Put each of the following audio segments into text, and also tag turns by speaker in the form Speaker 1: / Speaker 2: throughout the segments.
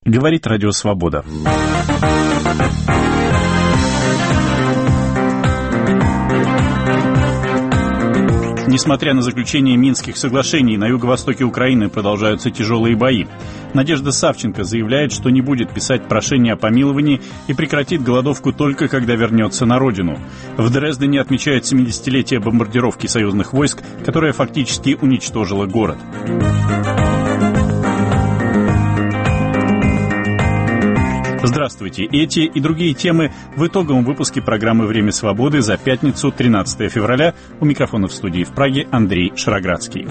Speaker 1: Говорит Радио Свобода. Несмотря на заключение Минских соглашений, на юго-востоке Украины продолжаются тяжелые бои. Надежда Савченко заявляет, что не будет писать прошение о помиловании и прекратит голодовку только когда вернется на родину. В Дрездене отмечают 70-летие бомбардировки союзных войск, которая фактически уничтожила город. Здравствуйте. Эти и другие темы в итоговом выпуске программы «Время свободы» за пятницу, 13 февраля. У микрофона в студии в Праге Андрей Шароградский.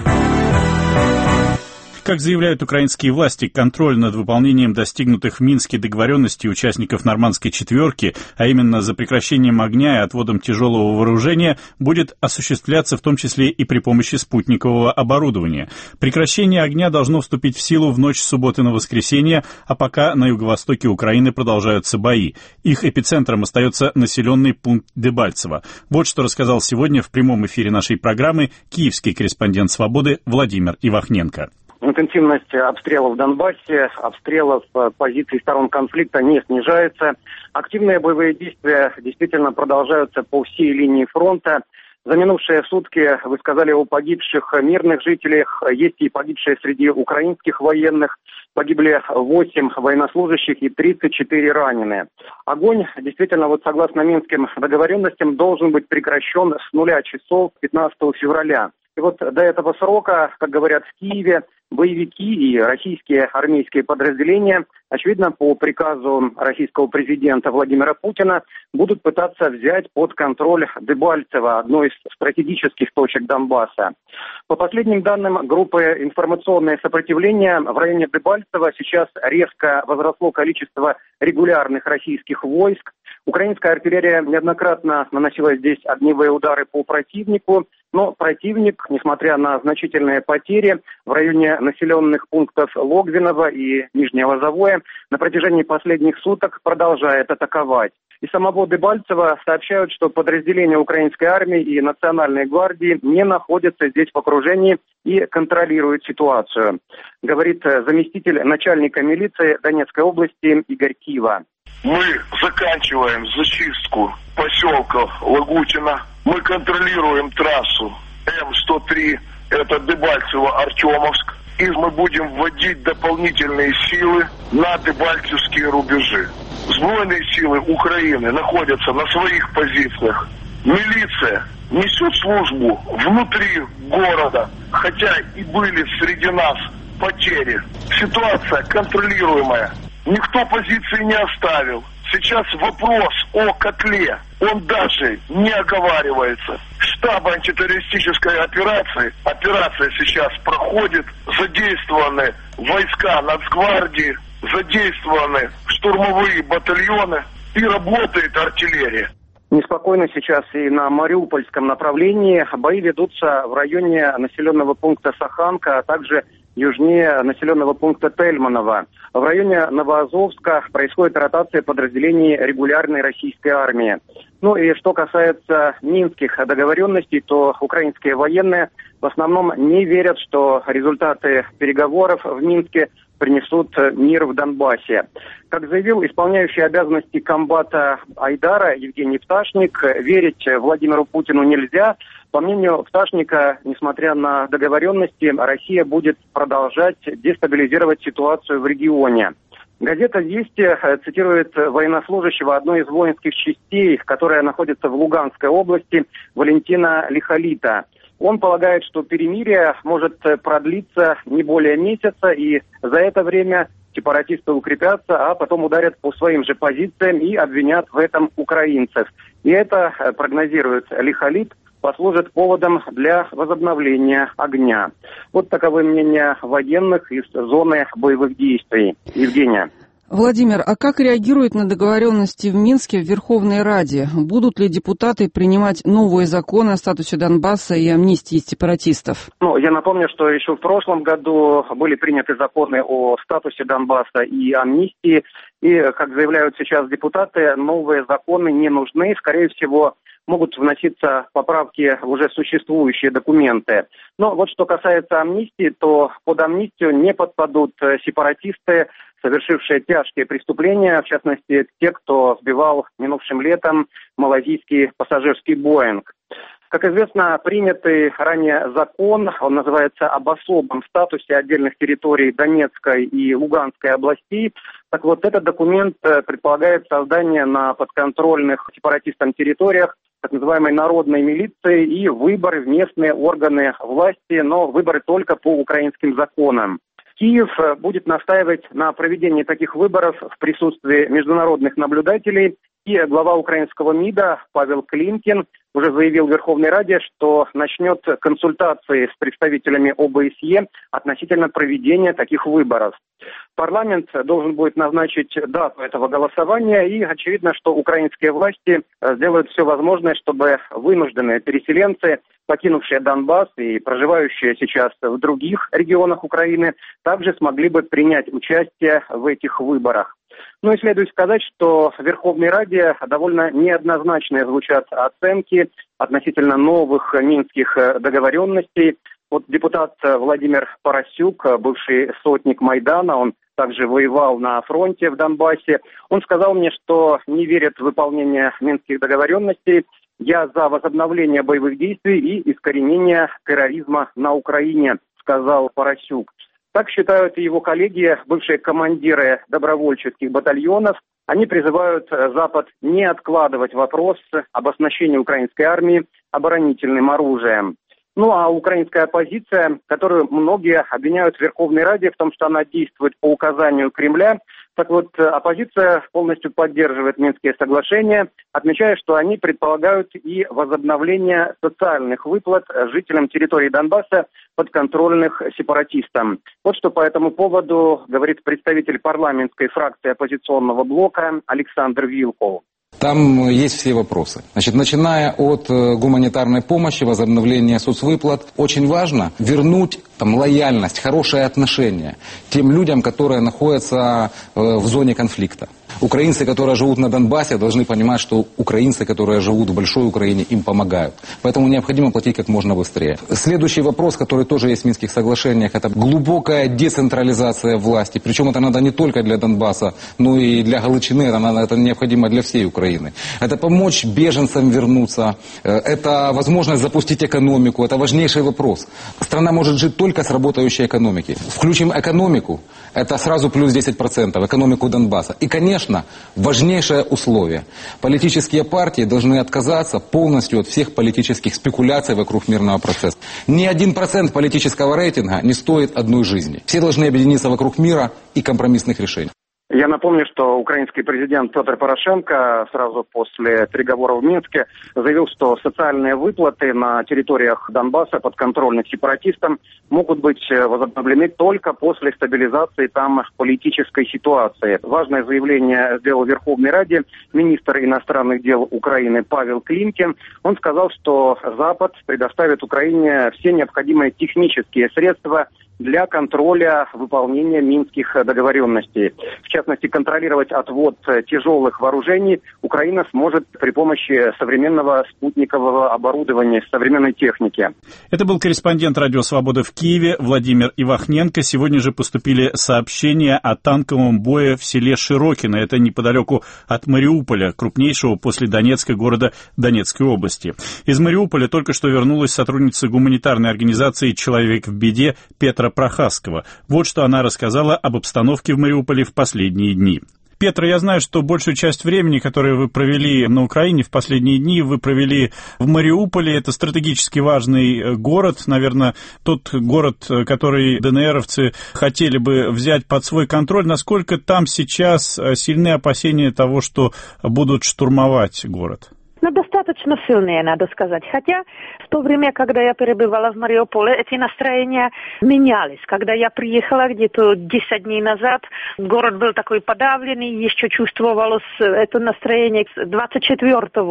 Speaker 1: Как заявляют украинские власти, контроль над выполнением достигнутых в Минске договоренностей участников Нормандской четверки, а именно за прекращением огня и отводом тяжелого вооружения, будет осуществляться в том числе и при помощи спутникового оборудования. Прекращение огня должно вступить в силу в ночь с субботы на воскресенье, а пока на юго-востоке Украины продолжаются бои. Их эпицентром остается населенный пункт Дебальцево. Вот что рассказал сегодня в прямом эфире нашей программы киевский корреспондент «Свободы» Владимир Ивахненко.
Speaker 2: Интенсивность обстрелов в Донбассе, обстрелов позиций сторон конфликта не снижается. Активные боевые действия действительно продолжаются по всей линии фронта. За минувшие сутки вы сказали о погибших мирных жителях. Есть и погибшие среди украинских военных. Погибли 8 военнослужащих и 34 раненые. Огонь, действительно, согласно Минским договоренностям, должен быть прекращен с 0 часов 15 февраля. И до этого срока, как говорят в Киеве, боевики и российские армейские подразделения, очевидно, по приказу российского президента Владимира Путина, будут пытаться взять под контроль Дебальцево, одну из стратегических точек Донбасса. По последним данным группы «Информационное сопротивление», в районе Дебальцево сейчас резко возросло количество регулярных российских войск. Украинская артиллерия неоднократно наносила здесь огневые удары по противнику, но противник, несмотря на значительные потери в районе населенных пунктов Логвиново и Нижнее Лозовое, на протяжении последних суток продолжает атаковать. Из самого Дебальцева сообщают, что подразделения украинской армии и Национальной гвардии не находятся здесь в окружении и контролируют ситуацию, говорит заместитель начальника милиции Донецкой области Игорь Кива.
Speaker 3: Мы заканчиваем зачистку поселка Лагутино. Мы контролируем трассу М-103, это Дебальцево-Артемовск. И мы будем вводить дополнительные силы на дебальцевские рубежи. Сбройные силы Украины находятся на своих позициях. Милиция несет службу внутри города, хотя и были среди нас потери. Ситуация контролируемая. Никто позиции не оставил. Сейчас вопрос о котле, он даже не оговаривается. Штаб антитеррористической операция сейчас проходит, задействованы войска Нацгвардии, задействованы штурмовые батальоны и работает артиллерия.
Speaker 2: Неспокойно сейчас и на Мариупольском направлении. Бои ведутся в районе населенного пункта Саханка, а также южнее населенного пункта Тельманово. В районе Новоазовска происходит ротация подразделений регулярной российской армии. Ну и что касается минских договоренностей, то украинские военные в основном не верят, что результаты переговоров в Минске принесут мир в Донбассе. Как заявил исполняющий обязанности комбата Айдара Евгений Пташник, верить Владимиру Путину нельзя. По мнению Пташника, несмотря на договоренности, Россия будет продолжать дестабилизировать ситуацию в регионе. Газета «Вести» цитирует военнослужащего одной из воинских частей, которая находится в Луганской области, Валентина Лихолита. Он полагает, что перемирие может продлиться не более месяца, и за это время сепаратисты укрепятся, а потом ударят по своим же позициям и обвинят в этом украинцев. И это, прогнозирует Лихолит, послужит поводом для возобновления огня. Вот таковы мнения военных из зоны боевых действий. Евгения.
Speaker 4: Владимир, а как реагируют на договоренности в Минске в Верховной Раде? Будут ли депутаты принимать новые законы о статусе Донбасса и амнистии сепаратистов?
Speaker 2: Я напомню, что еще в прошлом году были приняты законы о статусе Донбасса и амнистии. И, как заявляют сейчас депутаты, новые законы не нужны. Скорее всего, могут вноситься поправки в уже существующие документы. Но вот что касается амнистии, то под амнистию не подпадут сепаратисты, совершившие тяжкие преступления, в частности, те, кто сбивал минувшим летом малайзийский пассажирский «Боинг». Как известно, принятый ранее закон, он называется об особом статусе отдельных территорий Донецкой и Луганской областей. Так вот, этот документ предполагает создание на подконтрольных сепаратистам территориях так называемой народной милиции и выборы в местные органы власти, но выборы только по украинским законам. Киев будет настаивать на проведении таких выборов в присутствии международных наблюдателей, и глава украинского МИДа Павел Климкин уже заявил в Верховной Раде, что начнет консультации с представителями ОБСЕ относительно проведения таких выборов. Парламент должен будет назначить дату этого голосования, и очевидно, что украинские власти сделают все возможное, чтобы вынужденные переселенцы, покинувшие Донбасс и проживающие сейчас в других регионах Украины, также смогли бы принять участие в этих выборах. Ну и следует сказать, что в Верховной Раде довольно неоднозначные звучат оценки относительно новых минских договоренностей. Вот депутат Владимир Парасюк, бывший сотник Майдана, он также воевал на фронте в Донбассе. Он сказал мне, что не верит в выполнение минских договоренностей. «Я за возобновление боевых действий и искоренение терроризма на Украине», сказал Парасюк. Так считают и его коллеги, бывшие командиры добровольческих батальонов. Они призывают Запад не откладывать вопрос об оснащении украинской армии оборонительным оружием. Ну а украинская оппозиция, которую многие обвиняют в Верховной Раде в том, что она действует по указанию Кремля, так вот, оппозиция полностью поддерживает Минские соглашения, отмечая, что они предполагают и возобновление социальных выплат жителям территории Донбасса, подконтрольных сепаратистам. Вот что по этому поводу говорит представитель парламентской фракции оппозиционного блока Александр Вилков.
Speaker 5: Там есть все вопросы. Значит, начиная от гуманитарной помощи, возобновления соцвыплат, очень важно вернуть лояльность, хорошее отношение тем людям, которые находятся в зоне конфликта. Украинцы, которые живут на Донбассе, должны понимать, что украинцы, которые живут в большой Украине, им помогают. Поэтому необходимо платить как можно быстрее. Следующий вопрос, который тоже есть в Минских соглашениях, это глубокая децентрализация власти. Причем это надо не только для Донбасса, но и для Галичины, это необходимо для всей Украины. Это помочь беженцам вернуться, это возможность запустить экономику, это важнейший вопрос. Страна может жить только с работающей экономикой. Включим экономику, это сразу плюс 10%, экономику Донбасса. И, конечно, важнейшее условие. Политические партии должны отказаться полностью от всех политических спекуляций вокруг мирного процесса. Ни 1% политического рейтинга не стоит одной жизни. Все должны объединиться вокруг мира и компромиссных решений.
Speaker 2: Я напомню, что украинский президент Петр Порошенко сразу после переговоров в Минске заявил, что социальные выплаты на территориях Донбасса подконтрольных сепаратистам могут быть возобновлены только после стабилизации там политической ситуации. Важное заявление сделал в Верховной Раде министр иностранных дел Украины Павел Климкин. Он сказал, что Запад предоставит Украине все необходимые технические средства для контроля выполнения минских договоренностей. В частности, контролировать отвод тяжелых вооружений Украина сможет при помощи современного спутникового оборудования, современной техники.
Speaker 1: Это был корреспондент «Радио Свобода» в Киеве Владимир Ивахненко. Сегодня же поступили сообщения о танковом бое в селе Широкино. Это неподалеку от Мариуполя, крупнейшего после Донецка города Донецкой области. Из Мариуполя только что вернулась сотрудница гуманитарной организации «Человек в беде» Петра Прохаскова. Вот что она рассказала об обстановке в Мариуполе в последние дни. Петра, я знаю, что большую часть времени, которое вы провели на Украине в последние дни, вы провели в Мариуполе. Это стратегически важный город, наверное, тот город, который ДНРовцы хотели бы взять под свой контроль. Насколько там сейчас сильны опасения того, что будут штурмовать город?
Speaker 6: Достаточно сильные, надо сказать. Хотя в то время, когда я перебывала в Мариуполе, эти настроения менялись. Когда я приехала где-то 10 дней назад, город был такой подавленный, еще чувствовалось это настроение. 24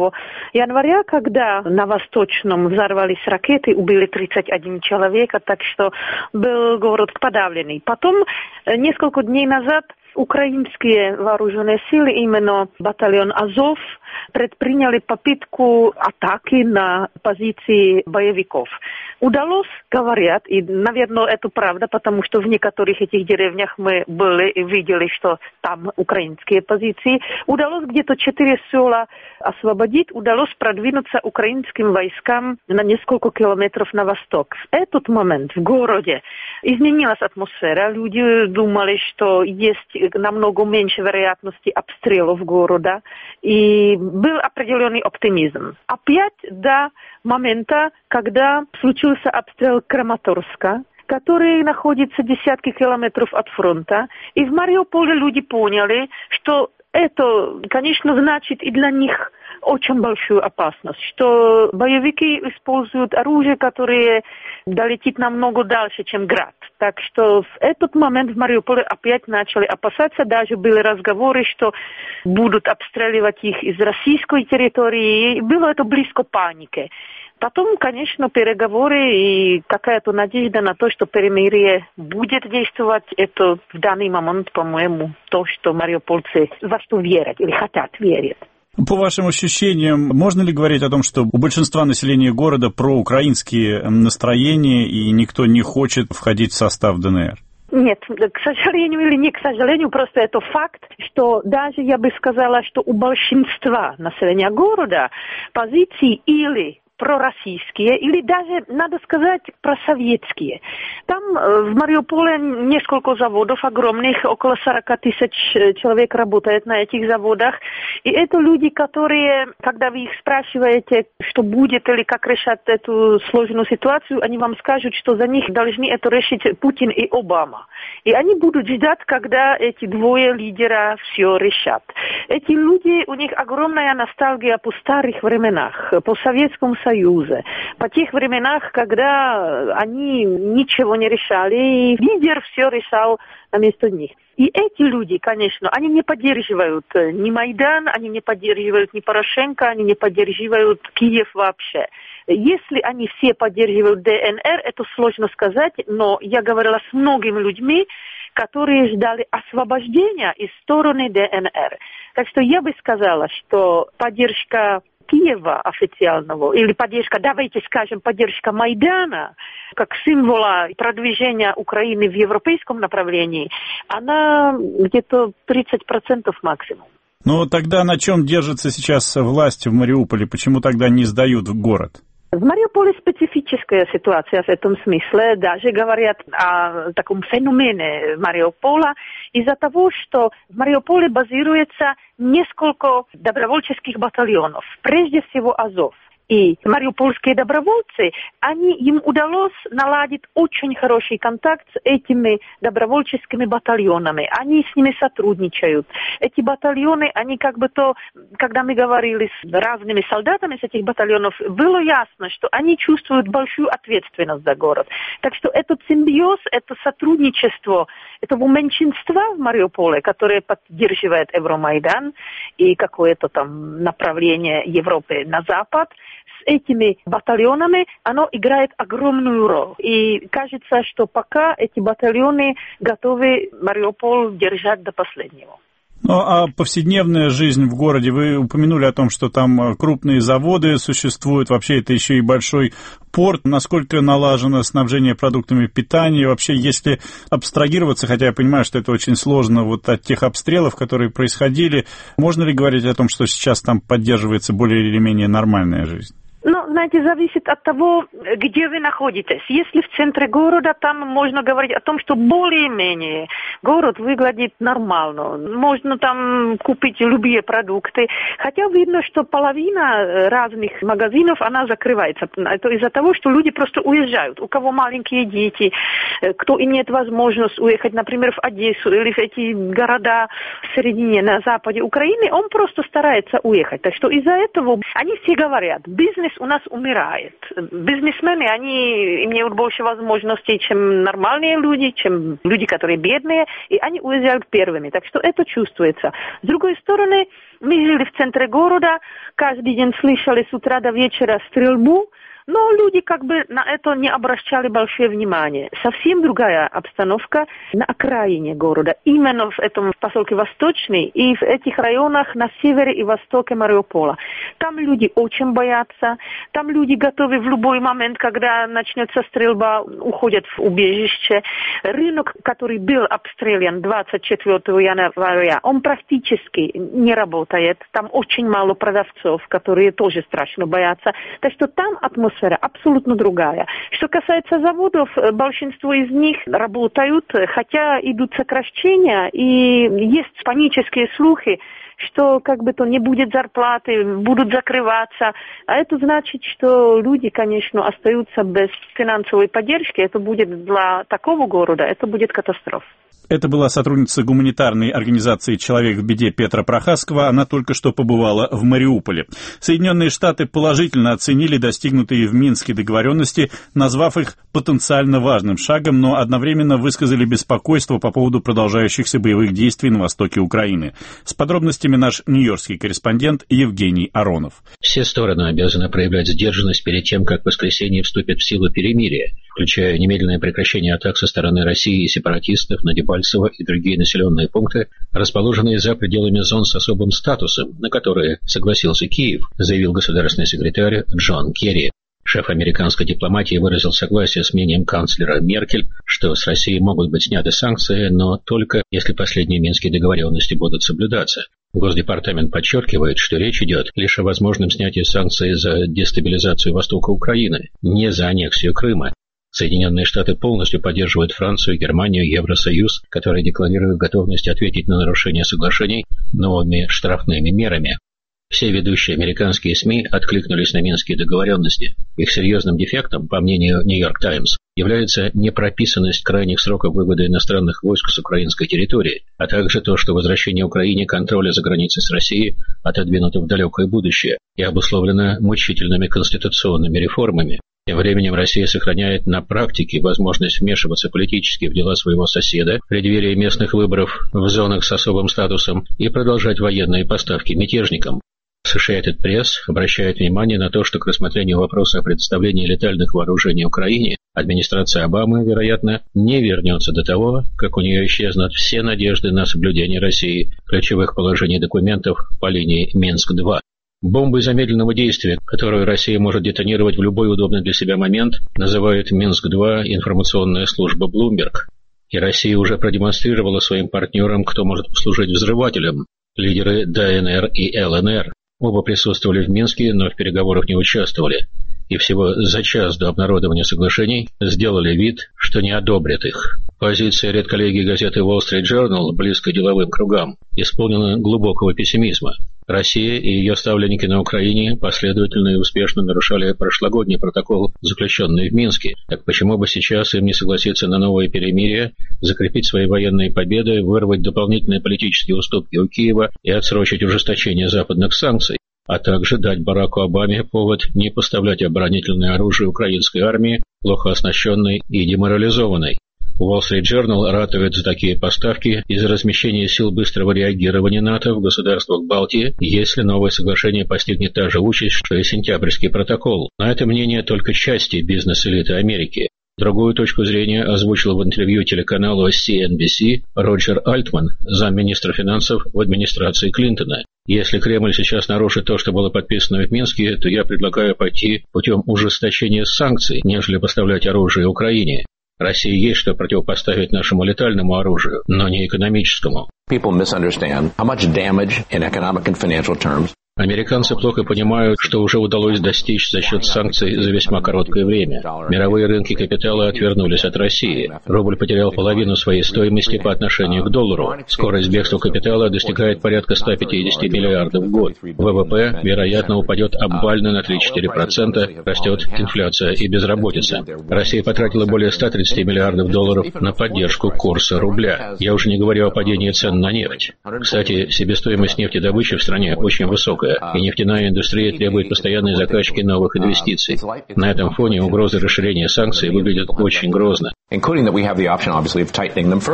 Speaker 6: января, когда на Восточном взорвались ракеты, убили 31 человека, так что был город подавленный. Потом, несколько дней назад, Украинские вооруженные силы, именно батальон Азов, предприняли попытку атаки на позиции боевиков. Удалось, говорят, и, наверное, это правда, потому что в некоторых этих деревнях мы были и видели, что там украинские позиции. Удалось где-то 4 села освободить, удалось продвинуться украинским войскам на несколько километров на восток. В этот момент в городе изменилась атмосфера. Люди думали, что есть намного меньше вероятности обстрелов города. И был определенный оптимизм. Опять до момента, когда случился обстрел Краматорска, который находится десятки километров от фронта. И в Мариуполе люди поняли, что это, конечно, значит и для них очень большую опасность, что боевики используют оружие, которое долетит намного дальше, чем град. Так что в этот момент в Мариуполе опять начали опасаться, даже были разговоры, что будут обстреливать их из российской территории, и было это близко к панике. Потом, конечно, переговоры и какая-то надежда на то, что перемирие будет действовать, это в данный момент, по-моему, то, что мариупольцы во что верят или хотят верить.
Speaker 1: По вашим ощущениям, можно ли говорить о том, что у большинства населения города проукраинские настроения и никто не хочет входить в состав ДНР?
Speaker 6: Нет, к сожалению или не к сожалению, просто это факт, что даже я бы сказала, что у большинства населения города позиции или пророссийские, или даже, надо сказать, просоветские. Там в Мариуполе несколько заводов огромных, около 40 тысяч человек работает на этих заводах. И это люди, которые, когда вы их спрашиваете, что будет или как решат эту сложную ситуацию, они вам скажут, что за них должны это решить Путин и Обама. И они будут ждать, когда эти двое лидера все решат. Эти люди, у них огромная ностальгия по старых временах, по Советскому Союзу, по тех временах, когда они ничего не решали, и лидер все решал вместо них. И эти люди, конечно, они не поддерживают ни Майдан, они не поддерживают ни Порошенко, они не поддерживают Киев вообще. Если они все поддерживают ДНР, это сложно сказать, но я говорила с многими людьми, которые ждали освобождения из стороны ДНР. Так что я бы сказала, что поддержка Киева официального, или поддержка, давайте скажем, поддержка Майдана, как символа продвижения Украины в европейском направлении, она где-то 30% максимум.
Speaker 1: Ну, тогда на чем держится сейчас власть в Мариуполе? Почему тогда не сдают город?
Speaker 6: В Мариуполе специфическая ситуация в этом смысле. Даже говорят о таком феномене Мариуполя из-за того, что в Мариуполе базируется несколько добровольческих батальонов, прежде всего Азов. И мариупольские добровольцы, им удалось наладить очень хороший контакт с этими добровольческими батальонами. Они с ними сотрудничают. Эти батальоны, когда мы говорили с разными солдатами с этих батальонов, было ясно, что они чувствуют большую ответственность за город. Так что этот симбиоз, это сотрудничество этого меньшинства в Мариуполе, которое поддерживает Евромайдан и какое-то там направление Европы на запад, с этими батальонами оно играет огромную роль. И кажется, что пока эти батальоны готовы Мариуполь держать до последнего.
Speaker 1: Ну, а повседневная жизнь в городе, вы упомянули о том, что там крупные заводы существуют, вообще это еще и большой порт. Насколько налажено снабжение продуктами питания? Вообще, если абстрагироваться, хотя я понимаю, что это очень сложно вот от тех обстрелов, которые происходили, можно ли говорить о том, что сейчас там поддерживается более или менее нормальная жизнь?
Speaker 6: Ну, знаете, зависит от того, где вы находитесь. Если в центре города, там можно говорить о том, что более-менее город выглядит нормально. Можно там купить любые продукты. Хотя видно, что половина разных магазинов, она закрывается. Это из-за того, что люди просто уезжают. У кого маленькие дети, кто имеет возможность уехать, например, в Одессу или в эти города в середине, на западе Украины, он просто старается уехать. Так что из-за этого они все говорят, бизнес у нас умирает. Бизнесмены, они имеют больше возможностей, чем нормальные люди, чем люди, которые бедные, и они уезжают первыми. Так что это чувствуется. С другой стороны, мы жили в центре города, каждый день слышали с утра до вечера стрельбу, Но люди как бы на это не обращали большое внимание. Совсем другая обстановка на окраине города, именно в этом поселке Восточный и в этих районах на севере и востоке Мариуполя. Там люди очень боятся, там люди готовы в любой момент, когда начнется стрельба, уходят в убежище. Рынок, который был обстрелян 24 января, он практически не работает. Там очень мало продавцов, которые тоже страшно боятся. Так что там атмосфера абсолютно другая. Что касается заводов, большинство из них работают, хотя идут сокращения, и есть панические слухи, что как бы то не будет зарплаты, будут закрываться. А это значит, что люди, конечно, остаются без финансовой поддержки. Это будет для такого города, это будет катастрофа.
Speaker 1: Это была сотрудница гуманитарной организации «Человек в беде» Петра Прохаскова. Она только что побывала в Мариуполе. Соединенные Штаты положительно оценили достигнутые в Минске договоренности, назвав их потенциально важным шагом, но одновременно высказали беспокойство по поводу продолжающихся боевых действий на востоке Украины. С подробностями наш нью-йоркский корреспондент Евгений Аронов.
Speaker 7: Все стороны обязаны проявлять сдержанность перед тем, как в воскресенье вступит в силу перемирие, включая немедленное прекращение атак со стороны России и сепаратистов на Дебальцево и другие населенные пункты, расположенные за пределами зон с особым статусом, на которые согласился Киев, заявил государственный секретарь Джон Керри. Шеф американской дипломатии выразил согласие с мнением канцлера Меркель, что с Россией могут быть сняты санкции, но только если последние минские договоренности будут соблюдаться. Госдепартамент подчеркивает, что речь идет лишь о возможном снятии санкций за дестабилизацию востока Украины, не за аннексию Крыма. Соединенные Штаты полностью поддерживают Францию, Германию, Евросоюз, которые декларируют готовность ответить на нарушение соглашений новыми штрафными мерами. Все ведущие американские СМИ откликнулись на минские договоренности. Их серьезным дефектом, по мнению «Нью-Йорк Таймс», является непрописанность крайних сроков вывода иностранных войск с украинской территории, а также то, что возвращение Украине контроля за границей с Россией отодвинуто в далекое будущее и обусловлено мучительными конституционными реформами. Тем временем Россия сохраняет на практике возможность вмешиваться политически в дела своего соседа в преддверии местных выборов в зонах с особым статусом и продолжать военные поставки мятежникам. Associated Press обращает внимание на то, что к рассмотрению вопроса о предоставлении летальных вооружений Украине администрация Обамы, вероятно, не вернется до того, как у нее исчезнут все надежды на соблюдение России ключевых положений документов по линии Минск-2. Бомбой замедленного действия, которую Россия может детонировать в любой удобный для себя момент, называют Минск-2 информационная служба Bloomberg. И Россия уже продемонстрировала своим партнерам, кто может послужить взрывателем. Лидеры ДНР и ЛНР. Оба присутствовали в Минске, но в переговорах не участвовали. И всего за час до обнародования соглашений сделали вид, что не одобрят их. Позиция редколлегии газеты Wall Street Journal, близко деловым кругам, исполнена глубокого пессимизма. Россия и ее ставленники на Украине последовательно и успешно нарушали прошлогодний протокол, заключенный в Минске. Так почему бы сейчас им не согласиться на новое перемирие, закрепить свои военные победы, вырвать дополнительные политические уступки у Киева и отсрочить ужесточение западных санкций, а также дать Бараку Обаме повод не поставлять оборонительное оружие украинской армии, плохо оснащенной и деморализованной. Wall Street Journal ратует за такие поставки и за размещение сил быстрого реагирования НАТО в государствах Балтии, если новое соглашение постигнет та же участь, что и сентябрьский протокол. Но это мнение только части бизнес-элиты Америки. Другую точку зрения озвучил в интервью телеканалу CNBC Роджер Альтман, замминистра финансов в администрации Клинтона. Если Кремль сейчас нарушит то, что было подписано в Минске, то я предлагаю пойти путем ужесточения санкций, нежели поставлять оружие Украине. России есть что противопоставить нашему летальному оружию, но не экономическому. Американцы плохо понимают, что уже удалось достичь за счет санкций за весьма короткое время. Мировые рынки капитала отвернулись от России. Рубль потерял половину своей стоимости по отношению к доллару. Скорость бегства капитала достигает порядка 150 миллиардов в год. ВВП, вероятно, упадет обвально на 3-4%, растет инфляция и безработица. Россия потратила более 130 миллиардов долларов на поддержку курса рубля. Я уже не говорю о падении цен на нефть. Кстати, себестоимость нефтедобычи в стране очень высокая. И нефтяная индустрия требует постоянной закачки новых инвестиций. На этом фоне угрозы расширения санкций выглядят очень грозно.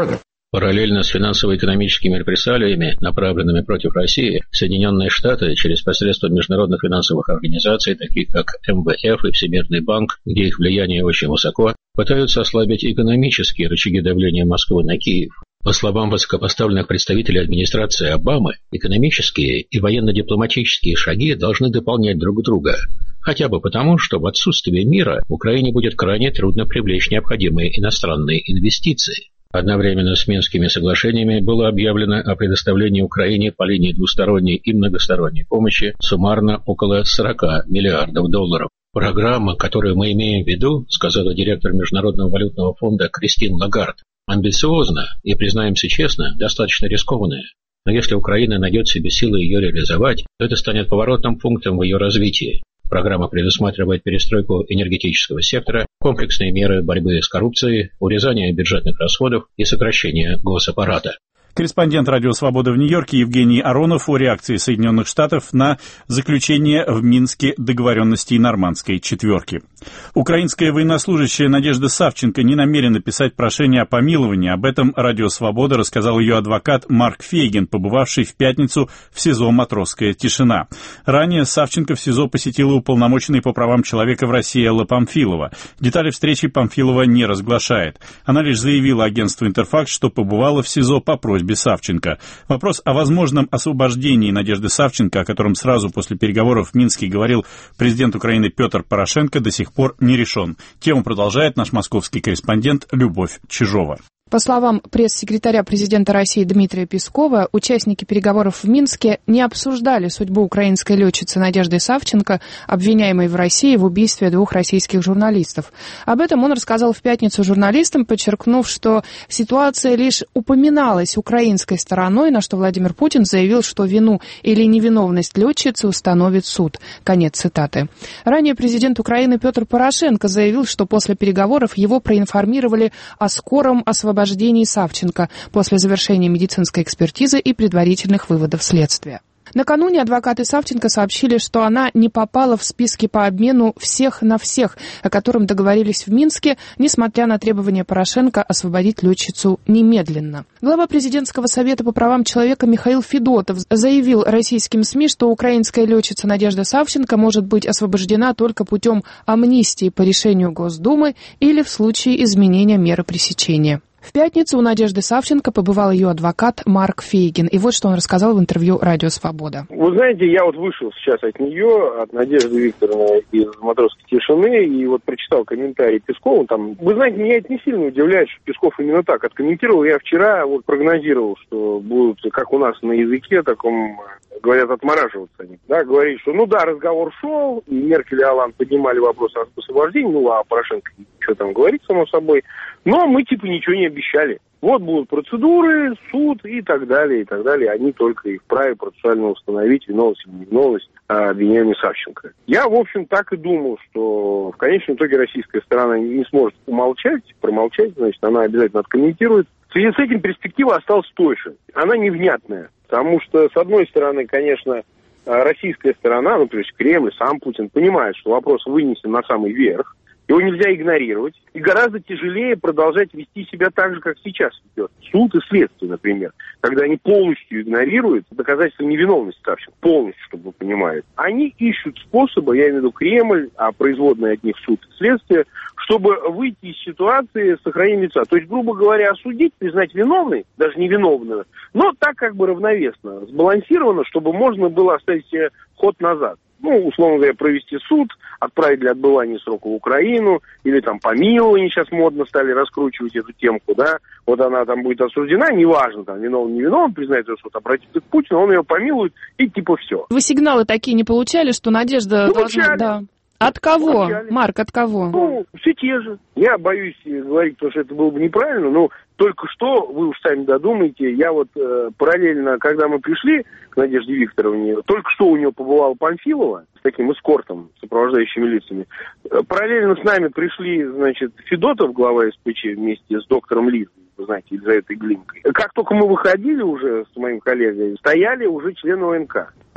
Speaker 7: Параллельно с финансово-экономическими репрессалиями, направленными против России, Соединенные Штаты через посредство международных финансовых организаций, таких как МВФ и Всемирный банк, где их влияние очень высоко, пытаются ослабить экономические рычаги давления Москвы на Киев. По словам высокопоставленных представителей администрации Обамы, экономические и военно-дипломатические шаги должны дополнять друг друга. Хотя бы потому, что в отсутствие мира Украине будет крайне трудно привлечь необходимые иностранные инвестиции. Одновременно с Минскими соглашениями было объявлено о предоставлении Украине по линии двусторонней и многосторонней помощи суммарно около 40 миллиардов долларов. Программа, которую мы имеем в виду, сказала директор Международного валютного фонда Кристин Лагард, амбициозна и, признаемся честно, достаточно рискованная. Но если Украина найдет в себе силы ее реализовать, то это станет поворотным пунктом в ее развитии. Программа предусматривает перестройку энергетического сектора, комплексные меры борьбы с коррупцией, урезание бюджетных расходов и сокращение госаппарата.
Speaker 1: Корреспондент «Радио Свобода» в Нью-Йорке Евгений Аронов о реакции Соединенных Штатов на заключение в Минске договоренностей Нормандской четверки. Украинская военнослужащая Надежда Савченко не намерена писать прошение о помиловании. Об этом «Радио Свобода» рассказал ее адвокат Марк Фейгин, побывавший в пятницу в СИЗО «Матросская тишина». Ранее Савченко в СИЗО посетила уполномоченный по правам человека в России Элла Памфилова. Детали встречи Памфилова не разглашает. Она лишь заявила агентству «Интерфакс», что побывала в СИЗО по просьбе Савченко. Вопрос о возможном освобождении Надежды Савченко, о котором сразу после переговоров в Минске говорил президент Украины Петр Порошенко, до сих пор не решен. Тему продолжает наш московский корреспондент Любовь Чижова.
Speaker 8: По словам пресс-секретаря президента России Дмитрия Пескова, участники переговоров в Минске не обсуждали судьбу украинской летчицы Надежды Савченко, обвиняемой в России в убийстве 2 российских журналистов. Об этом он рассказал в пятницу журналистам, подчеркнув, что ситуация лишь упоминалась украинской стороной, на что Владимир Путин заявил, что вину или невиновность летчицы установит суд. Конец цитаты. Ранее президент Украины Петр Порошенко заявил, что после переговоров его проинформировали о скором освобождении Савченко после завершения медицинской экспертизы и предварительных выводов следствия. Накануне адвокаты Савченко сообщили, что она не попала в списки по обмену всех на всех, о котором договорились в Минске, несмотря на требования Порошенко освободить летчицу немедленно. Глава президентского совета по правам человека Михаил Федотов заявил российским СМИ, что украинская летчица Надежда Савченко может быть освобождена только путем амнистии по решению Госдумы или в случае изменения меры пресечения. В пятницу у Надежды Савченко побывал ее адвокат Марк Фейгин. И вот что он рассказал в интервью «Радио Свобода».
Speaker 9: Вы знаете, я вот вышел сейчас от нее, от Надежды Викторовны из «Матросской тишины», и вот прочитал комментарий Пескова. Там, вы знаете, меня это не сильно удивляет, что Песков именно так откомментировал. Я вчера вот прогнозировал, что будут, как у нас на языке таком, говорят, отмораживаться они. Да, говорит, что, ну да, разговор шел, и Меркель и Олланд поднимали вопрос о освобождении, ну а Порошенко ничего там говорит, само собой. Но мы типа ничего не обещали. Вот будут процедуры, суд и так далее, и так далее. Они только и вправе процессуально установить виновность или невиновность обвиняемой Савченко. Я, в общем, так и думал, что в конечном итоге российская сторона не сможет промолчать, значит, она обязательно откомментирует. В связи с этим перспектива осталась той же. Она невнятная, потому что, с одной стороны, конечно, российская сторона, ну, то есть Кремль, сам Путин, понимает, что вопрос вынесен на самый верх, его нельзя игнорировать, и гораздо тяжелее продолжать вести себя так же, как сейчас ведет суд и следствие, например, когда они полностью игнорируют доказательства невиновности Савченко, полностью, чтобы вы понимали. Они ищут способы, я имею в виду Кремль, а производные от них суд и следствие, чтобы выйти из ситуации с сохранением лица. То есть, грубо говоря, осудить, признать виновной, даже невиновную, но так как бы равновесно, сбалансировано, чтобы можно было оставить себе ход назад. Ну, условно говоря, провести суд, отправить для отбывания срока в Украину, или там помилование, сейчас модно стали раскручивать эту темку, да, вот она там будет осуждена, неважно, там, виновен, не виновен, признает ее суд, обратится к Путину, он ее помилует, и типа все.
Speaker 8: Вы сигналы такие не получали, что Надежда должна... Да. От кого, получали. Марк, от кого?
Speaker 9: Ну, все те же. Я боюсь говорить, потому что это было бы неправильно, но только что, вы уж сами додумаете, я вот параллельно, когда мы пришли к Надежде Викторовне, только что у нее побывала Памфилова с таким эскортом, сопровождающими лицами. Параллельно с нами пришли, значит, Федотов, глава СПЧ, вместе с доктором Лизой, вы знаете, Елизаветой Глинкой. Как только мы выходили уже с моим коллегой, стояли уже члены ОНК.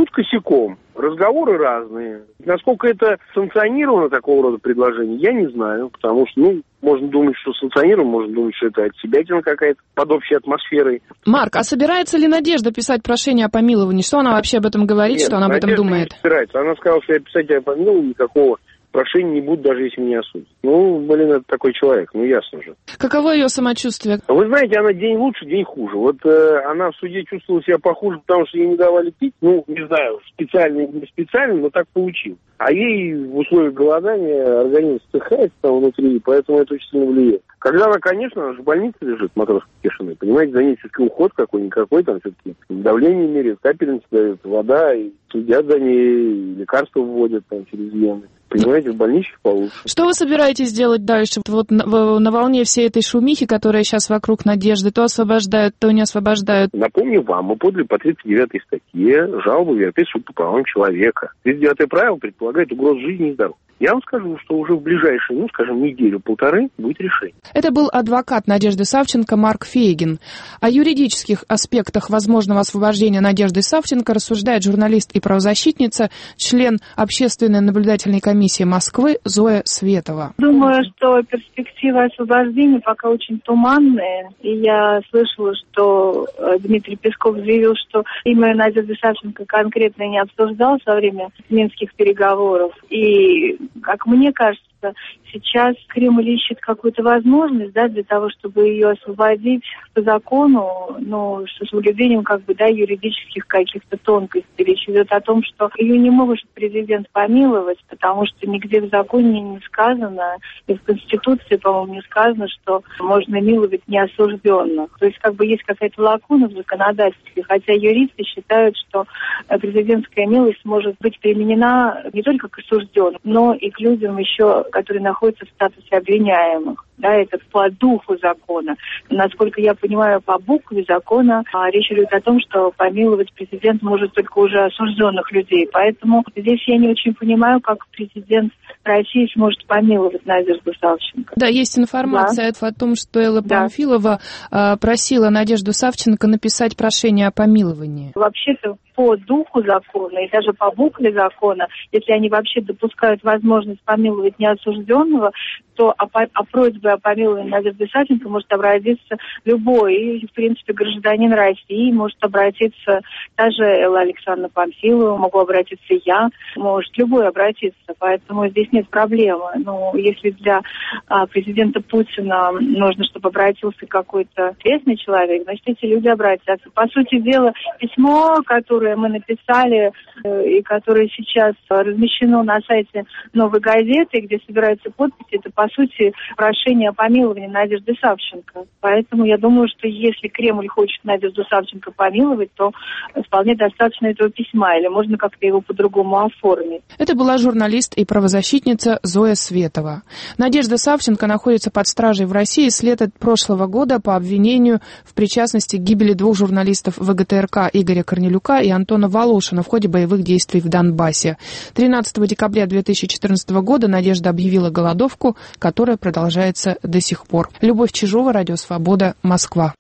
Speaker 9: тут косяком. Разговоры разные. Насколько это санкционировано, такого рода предложение, я не знаю. Потому что, можно думать, что санкционировано, можно думать, что это отсебятина какая-то под общей атмосферой.
Speaker 8: Марк, а собирается ли Надежда писать прошение о помиловании? Что она вообще об этом говорит,
Speaker 9: Нет,
Speaker 8: что она об этом думает?
Speaker 9: Не собирается. Она сказала, что я писать о помиловании никакого прошения не буду, даже если меня осудят. Это такой человек, ясно же.
Speaker 8: Каково ее самочувствие?
Speaker 9: Вы знаете, она день лучше, день хуже. Она в суде чувствовала себя похуже, потому что ей не давали пить. Не знаю, специально или не специально, но так получилось. А ей в условиях голодания организм ссыхается там внутри, поэтому это очень сильно влияет. Когда она, конечно, она же в больнице лежит, Матросской Тишины, понимаете, за ней все-таки уход какой-никакой, там все-таки давление меряют, капельницы дают, вода, и следят за ней, и лекарства вводят там через вены. Понимаете, в больнице получше.
Speaker 8: Что вы собираетесь делать дальше? На волне всей этой шумихи, которая сейчас вокруг Надежды, то освобождают, то не освобождают.
Speaker 9: Напомню вам, мы подали по 39-й статье жалобу в Европейский суд по правам человека. 39-е правило предполагает угрозу жизни и здоровья. Я вам скажу, что уже в ближайшие, неделю-полторы будет решение.
Speaker 8: Это был адвокат Надежды Савченко Марк Фейгин. О юридических аспектах возможного освобождения Надежды Савченко рассуждает журналист и правозащитница, член Общественной наблюдательной комиссии Москвы Зоя Светова.
Speaker 10: Думаю, что перспективы освобождения пока очень туманные. И я слышала, что Дмитрий Песков заявил, что имя Надежды Савченко конкретно не обсуждалось во время минских переговоров. И, как мне кажется, сейчас Кремль ищет какую-то возможность, для того, чтобы ее освободить по закону, с соблюдением, юридических каких-то тонкостей. Речь идет о том, что ее не может президент помиловать, потому что нигде в законе не сказано, и в Конституции, по-моему, не сказано, что можно миловать неосужденных. То есть, есть какая-то лакуна в законодательстве, хотя юристы считают, что президентская милость может быть применена не только к осужденным, но и к людям еще, которые находятся в статусе обвиняемых. Это по духу закона. Насколько я понимаю, по букве закона речь идет о том, что помиловать президент может только уже осужденных людей. Поэтому здесь я не очень понимаю, как президент России сможет помиловать Надежду Савченко.
Speaker 8: Да, есть информация о том, что Элла Памфилова просила Надежду Савченко написать прошение о помиловании.
Speaker 10: Вообще-то по духу закона и даже по букве закона, если они вообще допускают возможность помиловать неосужденного, то о просьбе о помиловании Надежды Савченко может обратиться любой, и, в принципе, гражданин России, может обратиться даже Элла Александровна Памфилова, могу обратиться я, может любой обратиться, поэтому здесь нет проблемы. Если для президента Путина нужно, чтобы обратился какой-то известный человек, значит, эти люди обратятся. По сути дела, письмо, которое мы написали и которое сейчас размещено на сайте «Новой газеты», где собираются подписи, это, по сути, прошение о помиловании Надежды Савченко. Поэтому я думаю, что если Кремль хочет Надежду Савченко помиловать, то вполне достаточно этого письма, или можно как-то его по-другому оформить.
Speaker 8: Это была журналист и правозащитница Зоя Светова. Надежда Савченко находится под стражей в России с лета прошлого года по обвинению в причастности к гибели 2 журналистов ВГТРК Игоря Корнелюка и Антона Волошина в ходе боевых действий в Донбассе. 13 декабря 2014 года Надежда объявила голодовку, которая продолжается до сих пор. Любовь Чижова, Радио Свобода, Москва.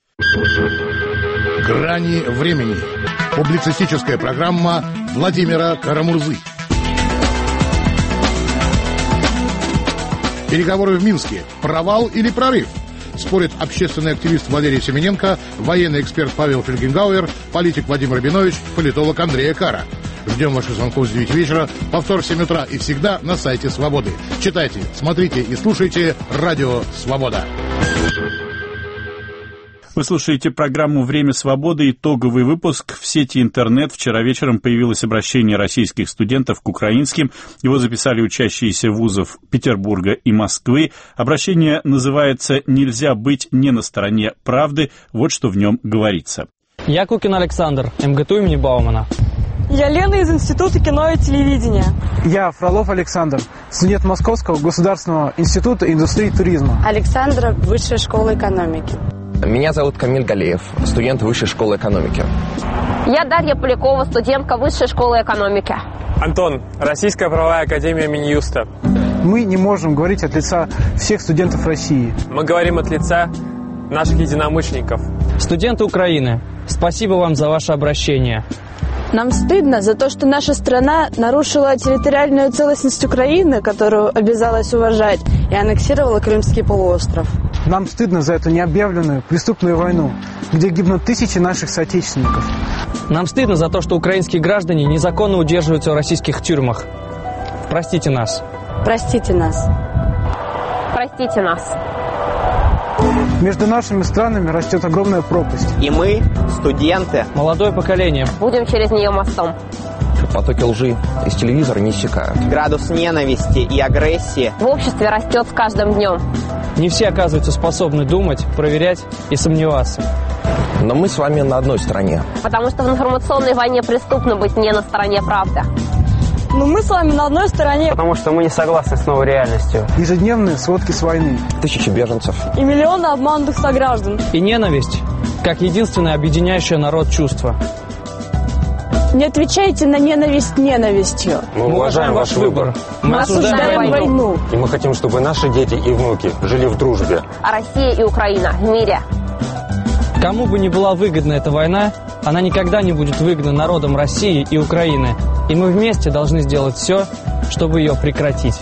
Speaker 11: «Грани времени». Публицистическая программа Владимира Карамурзы. Переговоры в Минске. Провал или прорыв? Спорит общественный активист Валерий Семененко, военный эксперт Павел Фельгенгауэр, политик Вадим Рабинович, политолог Андрея Кара. Ждем ваших звонков с 9 вечера, повтор в 7 утра и всегда на сайте Свободы. Читайте, смотрите и слушайте Радио Свобода.
Speaker 1: Вы слушаете программу «Время свободы», итоговый выпуск. В сети интернет вчера вечером появилось обращение российских студентов к украинским. Его записали учащиеся вузов Петербурга и Москвы. Обращение называется «Нельзя быть не на стороне правды». Вот что в нем говорится.
Speaker 12: Я Кукин Александр, МГТУ имени Баумана.
Speaker 13: Я Лена из Института кино и телевидения.
Speaker 14: Я Фролов Александр, студент Московского государственного института индустрии и туризма.
Speaker 15: Александра, Высшая школа экономики.
Speaker 16: Меня зовут Камиль Галеев, студент Высшей школы экономики.
Speaker 17: Я Дарья Полякова, студентка Высшей школы экономики.
Speaker 18: Антон, Российская правовая академия Минюста.
Speaker 14: Мы не можем говорить от лица всех студентов России.
Speaker 18: Мы говорим от лица наших единомышленников.
Speaker 12: Студенты Украины, спасибо вам за ваше обращение.
Speaker 15: Нам стыдно за то, что наша страна нарушила территориальную целостность Украины, которую обязалась уважать, и аннексировала Крымский полуостров.
Speaker 14: Нам стыдно за эту необъявленную преступную войну, где гибнут тысячи наших соотечественников.
Speaker 12: Нам стыдно за то, что украинские граждане незаконно удерживаются в российских тюрьмах. Простите нас.
Speaker 15: Простите нас.
Speaker 17: Простите нас.
Speaker 14: Между нашими странами растет огромная пропасть.
Speaker 19: И мы, студенты,
Speaker 12: молодое поколение,
Speaker 17: будем через нее мостом.
Speaker 16: Потоки лжи из телевизора не иссякают.
Speaker 19: Градус ненависти и агрессии
Speaker 17: в обществе растет с каждым днем.
Speaker 12: Не все оказываются способны думать, проверять и сомневаться.
Speaker 16: Но мы с вами на одной стороне.
Speaker 17: Потому что в информационной войне преступно быть не на стороне правды.
Speaker 13: Но мы с вами на одной стороне.
Speaker 18: Потому что мы не согласны с новой реальностью.
Speaker 14: Ежедневные сводки с войны.
Speaker 16: Тысячи беженцев.
Speaker 13: И миллионы обманутых сограждан.
Speaker 12: И ненависть, как единственное объединяющее народ чувство.
Speaker 15: Не отвечайте на ненависть ненавистью.
Speaker 18: Мы уважаем ваш выбор.
Speaker 15: Мы осуждаем войну.
Speaker 18: И мы хотим, чтобы наши дети и внуки жили в дружбе.
Speaker 17: А Россия и Украина в мире.
Speaker 12: Кому бы ни была выгодна эта война, она никогда не будет выгодна народам России и Украины. И мы вместе должны сделать все, чтобы ее прекратить.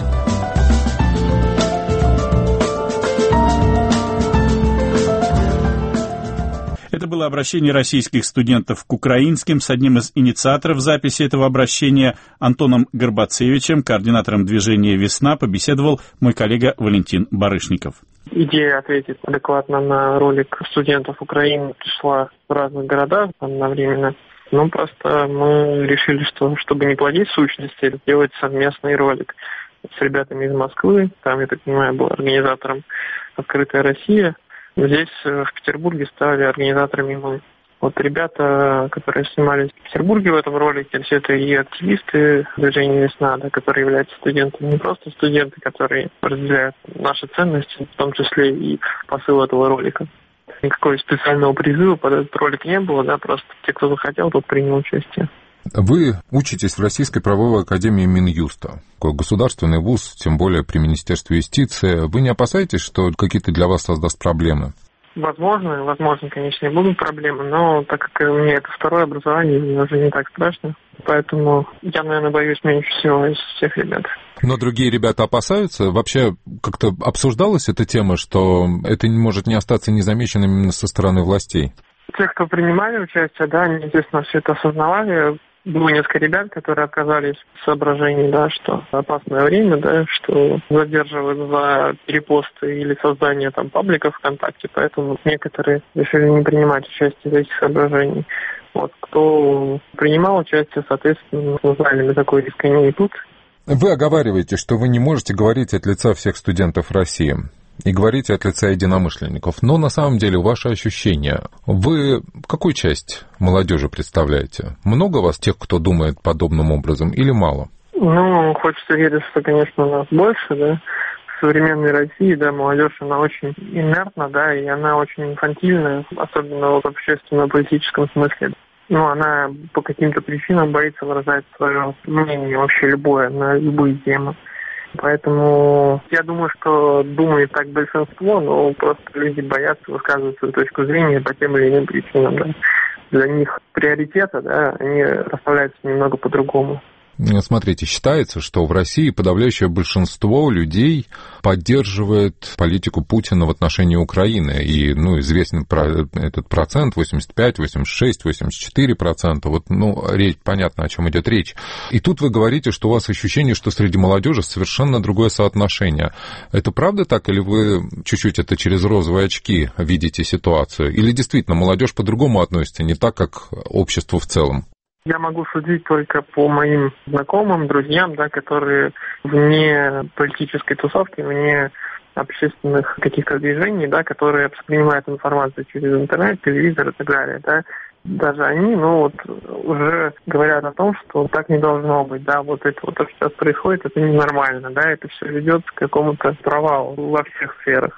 Speaker 1: Это было обращение российских студентов к украинским. С одним из инициаторов записи этого обращения, Антоном Горбацевичем, координатором движения «Весна», побеседовал мой коллега Валентин Барышников.
Speaker 20: Идея ответить адекватно на ролик студентов Украины пришла в разных городах одновременно. Ну, просто мы решили, что, чтобы не плодить сущности, сделать совместный ролик с ребятами из Москвы. Там, я так понимаю, был организатором «Открытая Россия». Здесь, в Петербурге, стали организаторами мы. Вот ребята, которые снимались в Петербурге в этом ролике, все это и активисты движения «Весна», да, которые являются студентами, не просто студенты, которые разделяют наши ценности, в том числе и посыл этого ролика. Никакого специального призыва под этот ролик не было, да, просто те, кто захотел, тот принял участие.
Speaker 21: Вы учитесь в Российской правовой академии Минюста, такой государственный вуз, тем более при Министерстве юстиции. Вы не опасаетесь, что какие-то для вас создаст проблемы?
Speaker 20: Возможно, конечно, и будут проблемы, но так как у меня это второе образование, мне уже не так страшно. Поэтому я, наверное, боюсь меньше всего из всех ребят.
Speaker 21: Но другие ребята опасаются? Вообще как-то обсуждалась эта тема, что это может не остаться незамеченным именно со стороны властей?
Speaker 20: Те, кто принимали участие, да, они, естественно, все это осознавали. Было несколько ребят, которые отказались от соображений, да, что опасное время, да, что задерживают за перепосты или создание там пабликов ВКонтакте, поэтому некоторые решили не принимать участие в этих соображениях. Вот, кто принимал участие, соответственно, знали, на какой риск они идут.
Speaker 21: Вы оговариваете, что вы не можете говорить от лица всех студентов России и говорите от лица единомышленников, но на самом деле ваши ощущения, вы какую часть молодежи представляете? Много вас тех, кто думает подобным образом, или мало?
Speaker 20: Ну, хочется верить, что, конечно, нас больше, да. В современной России, да, молодежь, она очень инертна, да, и она очень инфантильная, особенно в общественно-политическом смысле. Ну, она по каким-то причинам боится выражать свое мнение вообще любое, на любые темы. Поэтому я думаю, что думает так большинство, но просто люди боятся высказывать свою точку зрения по тем или иным причинам. Да. Для них приоритеты, да, они расставляются немного по-другому.
Speaker 21: Смотрите, считается, что в России подавляющее большинство людей поддерживает политику Путина в отношении Украины. И, ну, известен этот процент, 85, 86, 84%. Вот, ну, понятно, о чем идет речь. И тут вы говорите, что у вас ощущение, что среди молодежи совершенно другое соотношение. Это правда так, или вы чуть-чуть это через розовые очки видите ситуацию? Или действительно молодежь по-другому относится, не так, как общество в целом?
Speaker 20: Я могу судить только по моим знакомым, друзьям, да, которые вне политической тусовки, вне общественных каких-то движений, да, которые воспринимают информацию через интернет, телевизор и так далее, да. Даже они, ну, вот, уже говорят о том, что так не должно быть, да, вот это вот то, что сейчас происходит, это ненормально, да, это все ведет к какому-то провалу во всех сферах.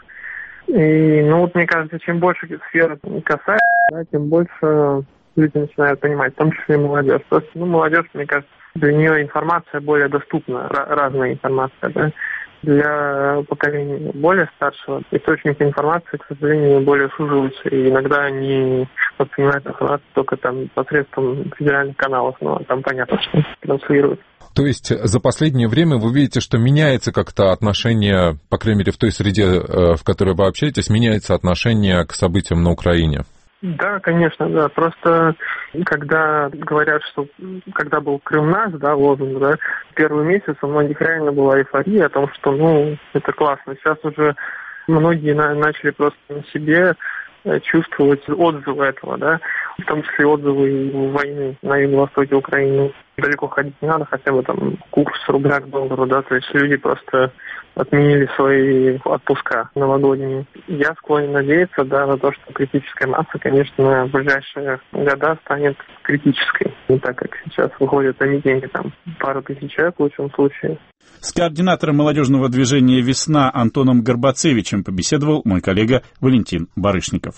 Speaker 20: И, ну, вот, мне кажется, чем больше сфер касается, да, тем больше люди начинают понимать, в том числе и молодежь. Просто, молодежь, мне кажется, для нее информация более доступна, разная информация, да. Для поколения более старшего источники информации, к сожалению, более суживаются, и иногда они воспринимают информацию только там посредством федеральных каналов, но там понятно, что транслируют.
Speaker 21: То есть за последнее время вы видите, что меняется как-то отношение, по крайней мере, в той среде, в которой вы общаетесь, меняется отношение к событиям на Украине?
Speaker 20: Да, конечно, да. Просто когда говорят, что когда был Крым наш, да, лозунг, да, первый месяц у многих реально была эйфория о том, что, это классно. Сейчас уже многие начали просто на себе чувствовать отзывы этого, да, в том числе отзывы войны на юго-востоке Украины. Далеко ходить не надо, хотя бы там курс рубля к доллару, да, то есть люди просто отменили свои отпуска новогодние. Я склонен надеяться, да, на то, что критическая масса, конечно, в ближайшие года станет критической. Не так, как сейчас выходят на митинги, там, пару тысяч человек в лучшем случае.
Speaker 1: С координатором молодежного движения «Весна» Антоном Горбацевичем побеседовал мой коллега Валентин Барышников.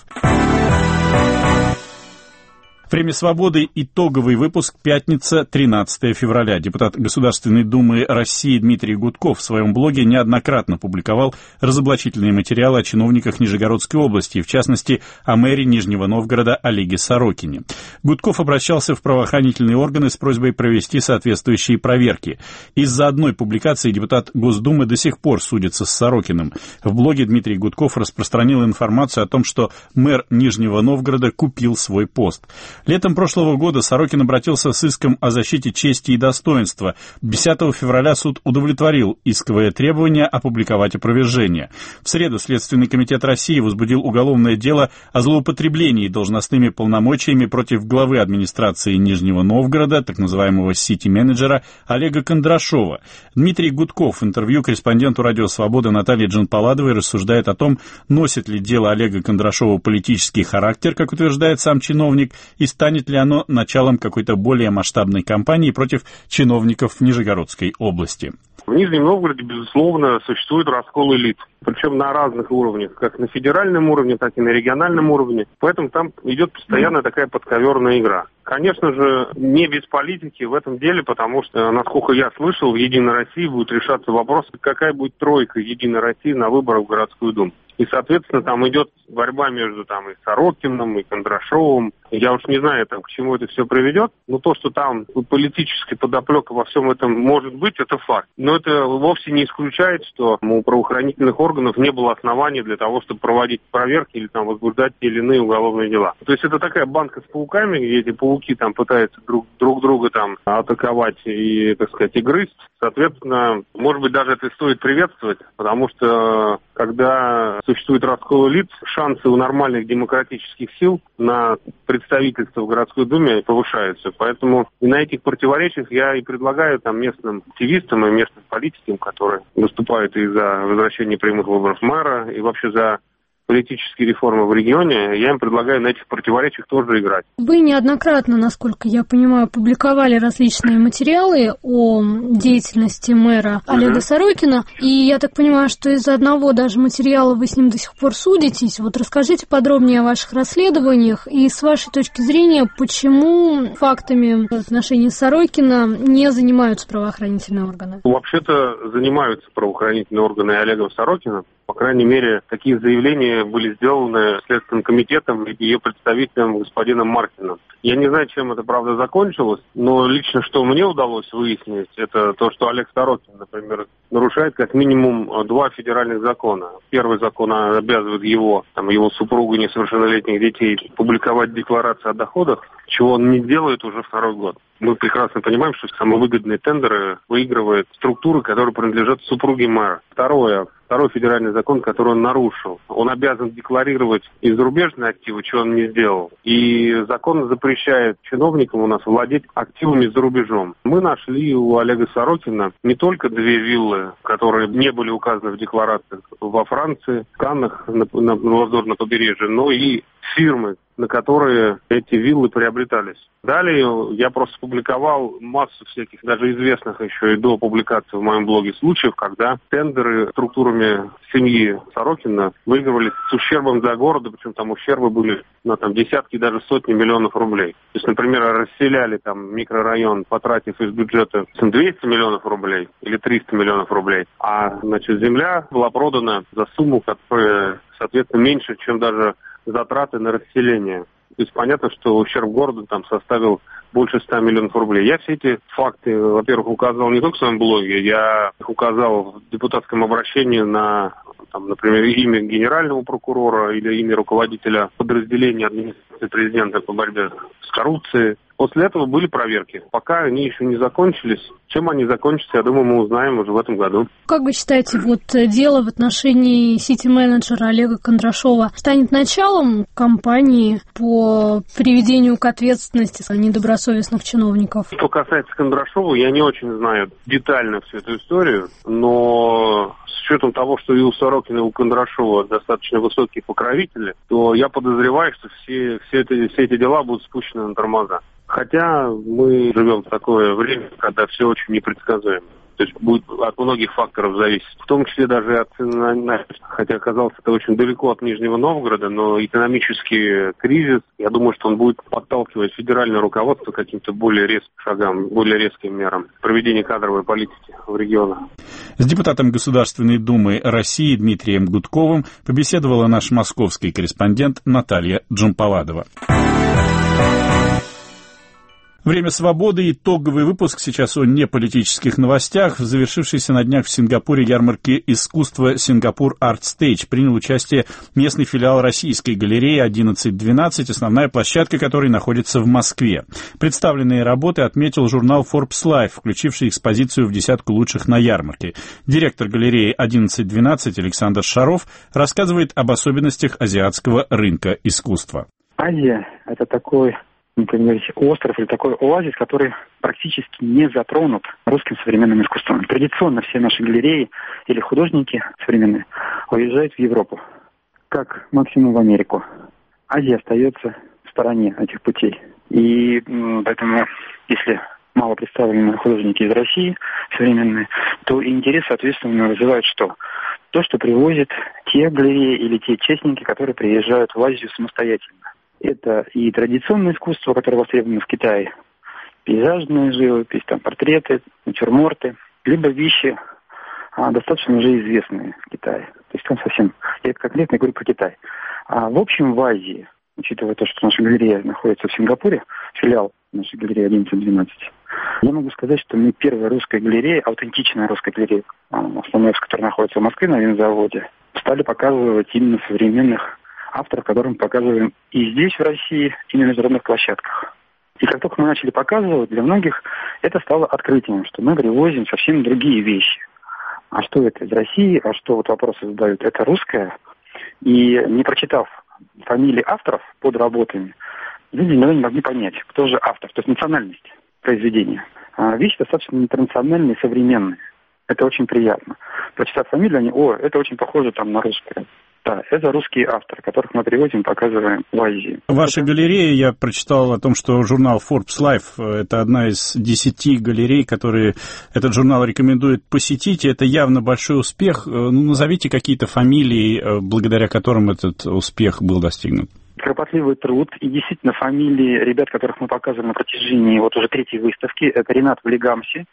Speaker 1: Время свободы. Итоговый выпуск. Пятница, 13 февраля. Депутат Государственной Думы России Дмитрий Гудков в своем блоге неоднократно публиковал разоблачительные материалы о чиновниках Нижегородской области, в частности, о мэре Нижнего Новгорода Олеге Сорокине. Гудков обращался в правоохранительные органы с просьбой провести соответствующие проверки. Из-за одной публикации депутат Госдумы до сих пор судится с Сорокиным. В блоге Дмитрий Гудков распространил информацию о том, что мэр Нижнего Новгорода купил свой пост. Летом прошлого года Сорокин обратился с иском о защите чести и достоинства. 10 февраля суд удовлетворил исковое требование опубликовать опровержение. В среду Следственный комитет России возбудил уголовное дело о злоупотреблении должностными полномочиями против главы администрации Нижнего Новгорода, так называемого сити-менеджера Олега Кондрашова. Дмитрий Гудков в интервью корреспонденту «Радио Свобода» Наталье Джанпаладовой рассуждает о том, носит ли дело Олега Кондрашова политический характер, как утверждает сам чиновник, и станет ли оно началом какой-то более масштабной кампании против чиновников Нижегородской области.
Speaker 9: В Нижнем Новгороде, безусловно, существует раскол элит. Причем на разных уровнях, как на федеральном уровне, так и на региональном уровне. Поэтому там идет постоянно такая подковерная игра. Конечно же, не без политики в этом деле, потому что, насколько я слышал, в «Единой России» будет решаться вопрос, какая будет тройка «Единой России» на выборах в городскую думу. И, соответственно, там идет борьба между и Сорокиным, и Кондрашовым. Я уж не знаю, к чему это все приведет, но то, что там политическая подоплека во всем этом может быть, это факт. Но это вовсе не исключает, что у правоохранительных органов не было оснований для того, чтобы проводить проверки или возбуждать те или иные уголовные дела. То есть это такая банка с пауками, где эти пауки пытаются друг друга атаковать и, и грызть. Соответственно, может быть, даже это стоит приветствовать, потому что когда существует раскол элит, шансы у нормальных демократических сил на представительство в городской думе повышаются. Поэтому и на этих противоречиях я и предлагаю местным активистам и местным политикам, которые выступают и за возвращение прямых выборов мэра, и вообще за политические реформы в регионе, я им предлагаю на этих противоречиях тоже играть.
Speaker 3: Вы неоднократно, насколько я понимаю, публиковали различные материалы о деятельности мэра Олега Сорокина, и я так понимаю, что из-за одного даже материала вы с ним до сих пор судитесь. Вот расскажите подробнее о ваших расследованиях и с вашей точки зрения, почему фактами в отношении Сорокина не занимаются правоохранительные органы?
Speaker 9: Вообще-то занимаются правоохранительные органы Олегом Сорокиным. По крайней мере, такие заявления были сделаны Следственным комитетом и ее представителем господином Маркиным. Я не знаю, чем это, правда, закончилось, но лично что мне удалось выяснить, это то, что Олег Сорокин, например, нарушает как минимум 2 федеральных закона. Первый закон обязывает его супругу несовершеннолетних детей публиковать декларации о доходах, чего он не делает уже 2-й год. Мы прекрасно понимаем, что самые выгодные тендеры выигрывают структуры, которые принадлежат супруге мэра. Второй федеральный закон, который он нарушил. Он обязан декларировать и зарубежные активы, чего он не сделал. И закон запрещает чиновникам у нас владеть активами за рубежом. Мы нашли у Олега Сорокина не только 2 виллы, которые не были указаны в декларациях во Франции, в Каннах, на Лазурном побережье, но и фирмы, на которые эти виллы приобретались. Далее я просто опубликовал массу всяких, даже известных еще и до публикации в моем блоге случаев, когда тендеры структурами семьи Сорокина выигрывались с ущербом для города, причем там ущербы были на десятки, даже сотни миллионов рублей. То есть, например, расселяли там микрорайон, потратив из бюджета 200 миллионов рублей или 300 миллионов рублей, а земля была продана за сумму, которая, соответственно, меньше, чем даже затраты на расселение. То есть понятно, что ущерб городу там составил больше 100 миллионов рублей. Я все эти факты, во-первых, указал не только в своем блоге, я их указал в депутатском обращении на, например, имя генерального прокурора или имя руководителя подразделения администрации президента по борьбе с коррупцией. После этого были проверки. Пока они еще не закончились. Чем они закончатся, я думаю, мы узнаем уже в этом году.
Speaker 3: Как вы считаете, дело в отношении сити-менеджера Олега Кондрашова станет началом кампании по приведению к ответственности недобросовестных чиновников?
Speaker 9: Что касается Кондрашова, я не очень знаю детально всю эту историю, но с учетом того, что и у Сорокина, и у Кондрашова достаточно высокие покровители, то я подозреваю, что все эти дела будут спущены на тормоза. Хотя мы живем в такое время, когда все очень непредсказуемо. То есть будет от многих факторов зависеть, в том числе даже от цены. Хотя оказалось это очень далеко от Нижнего Новгорода, но экономический кризис, я думаю, что он будет подталкивать федеральное руководство к каким-то более резким шагам, более резким мерам проведения кадровой политики в регионах.
Speaker 1: С депутатом Государственной Думы России Дмитрием Гудковым побеседовала наш московский корреспондент Наталья Джампаладова. Время свободы. Итоговый выпуск сейчас о неполитических новостях. В завершившейся на днях в Сингапуре ярмарке искусства «Сингапур Арт Стейдж» принял участие местный филиал Российской галереи 1112, основная площадка которой находится в Москве. Представленные работы отметил журнал Forbes Life, включивший экспозицию в десятку лучших на ярмарке. Директор галереи 1112 Александр Шаров рассказывает об особенностях азиатского рынка искусства.
Speaker 4: Азия – это такой, например, остров или такой оазис, который практически не затронут русским современным искусством. Традиционно все наши галереи или художники современные уезжают в Европу, как максимум в Америку. Азия остается в стороне этих путей. И поэтому, если мало представлены художники из России современные, то интерес, соответственно, вызывает что? То, что привозят те галереи или те частники, которые приезжают в Азию самостоятельно. Это и традиционное искусство, которое востребовано в Китае, пейзажная живопись, портреты, натюрморты, либо вещи достаточно уже известные в Китае. То есть там совсем, я конкретно говорю про Китай. В общем, в Азии, учитывая то, что наша галерея находится в Сингапуре, филиал нашей галереи 1112, я могу сказать, что мы первая русская галерея, аутентичная русская галерея, основная, которая находится в Москве на винзаводе, стали показывать именно современных авторов, которых мы показываем и здесь, в России, и на международных площадках. И как только мы начали показывать, для многих это стало открытием, что мы привозим совсем другие вещи. А что это из России, а что вопросы задают, это русское. И не прочитав фамилии авторов под работами, люди иногда не могли понять, кто же автор, то есть национальность произведения. Вещи достаточно интернациональные, современные. Это очень приятно. Прочитав фамилию, они, это очень похоже на русское. Да, это русские авторы, которых мы привозим, показываем в Азии.
Speaker 1: Ваша галерея, я прочитал о том, что журнал Forbes Life – это одна из 10 галерей, которые этот журнал рекомендует посетить, и это явно большой успех. Назовите какие-то фамилии, благодаря которым этот успех был достигнут.
Speaker 4: Кропотливый труд, и действительно фамилии ребят, которых мы показывали на протяжении уже третьей выставки, это Ренат Валигамси,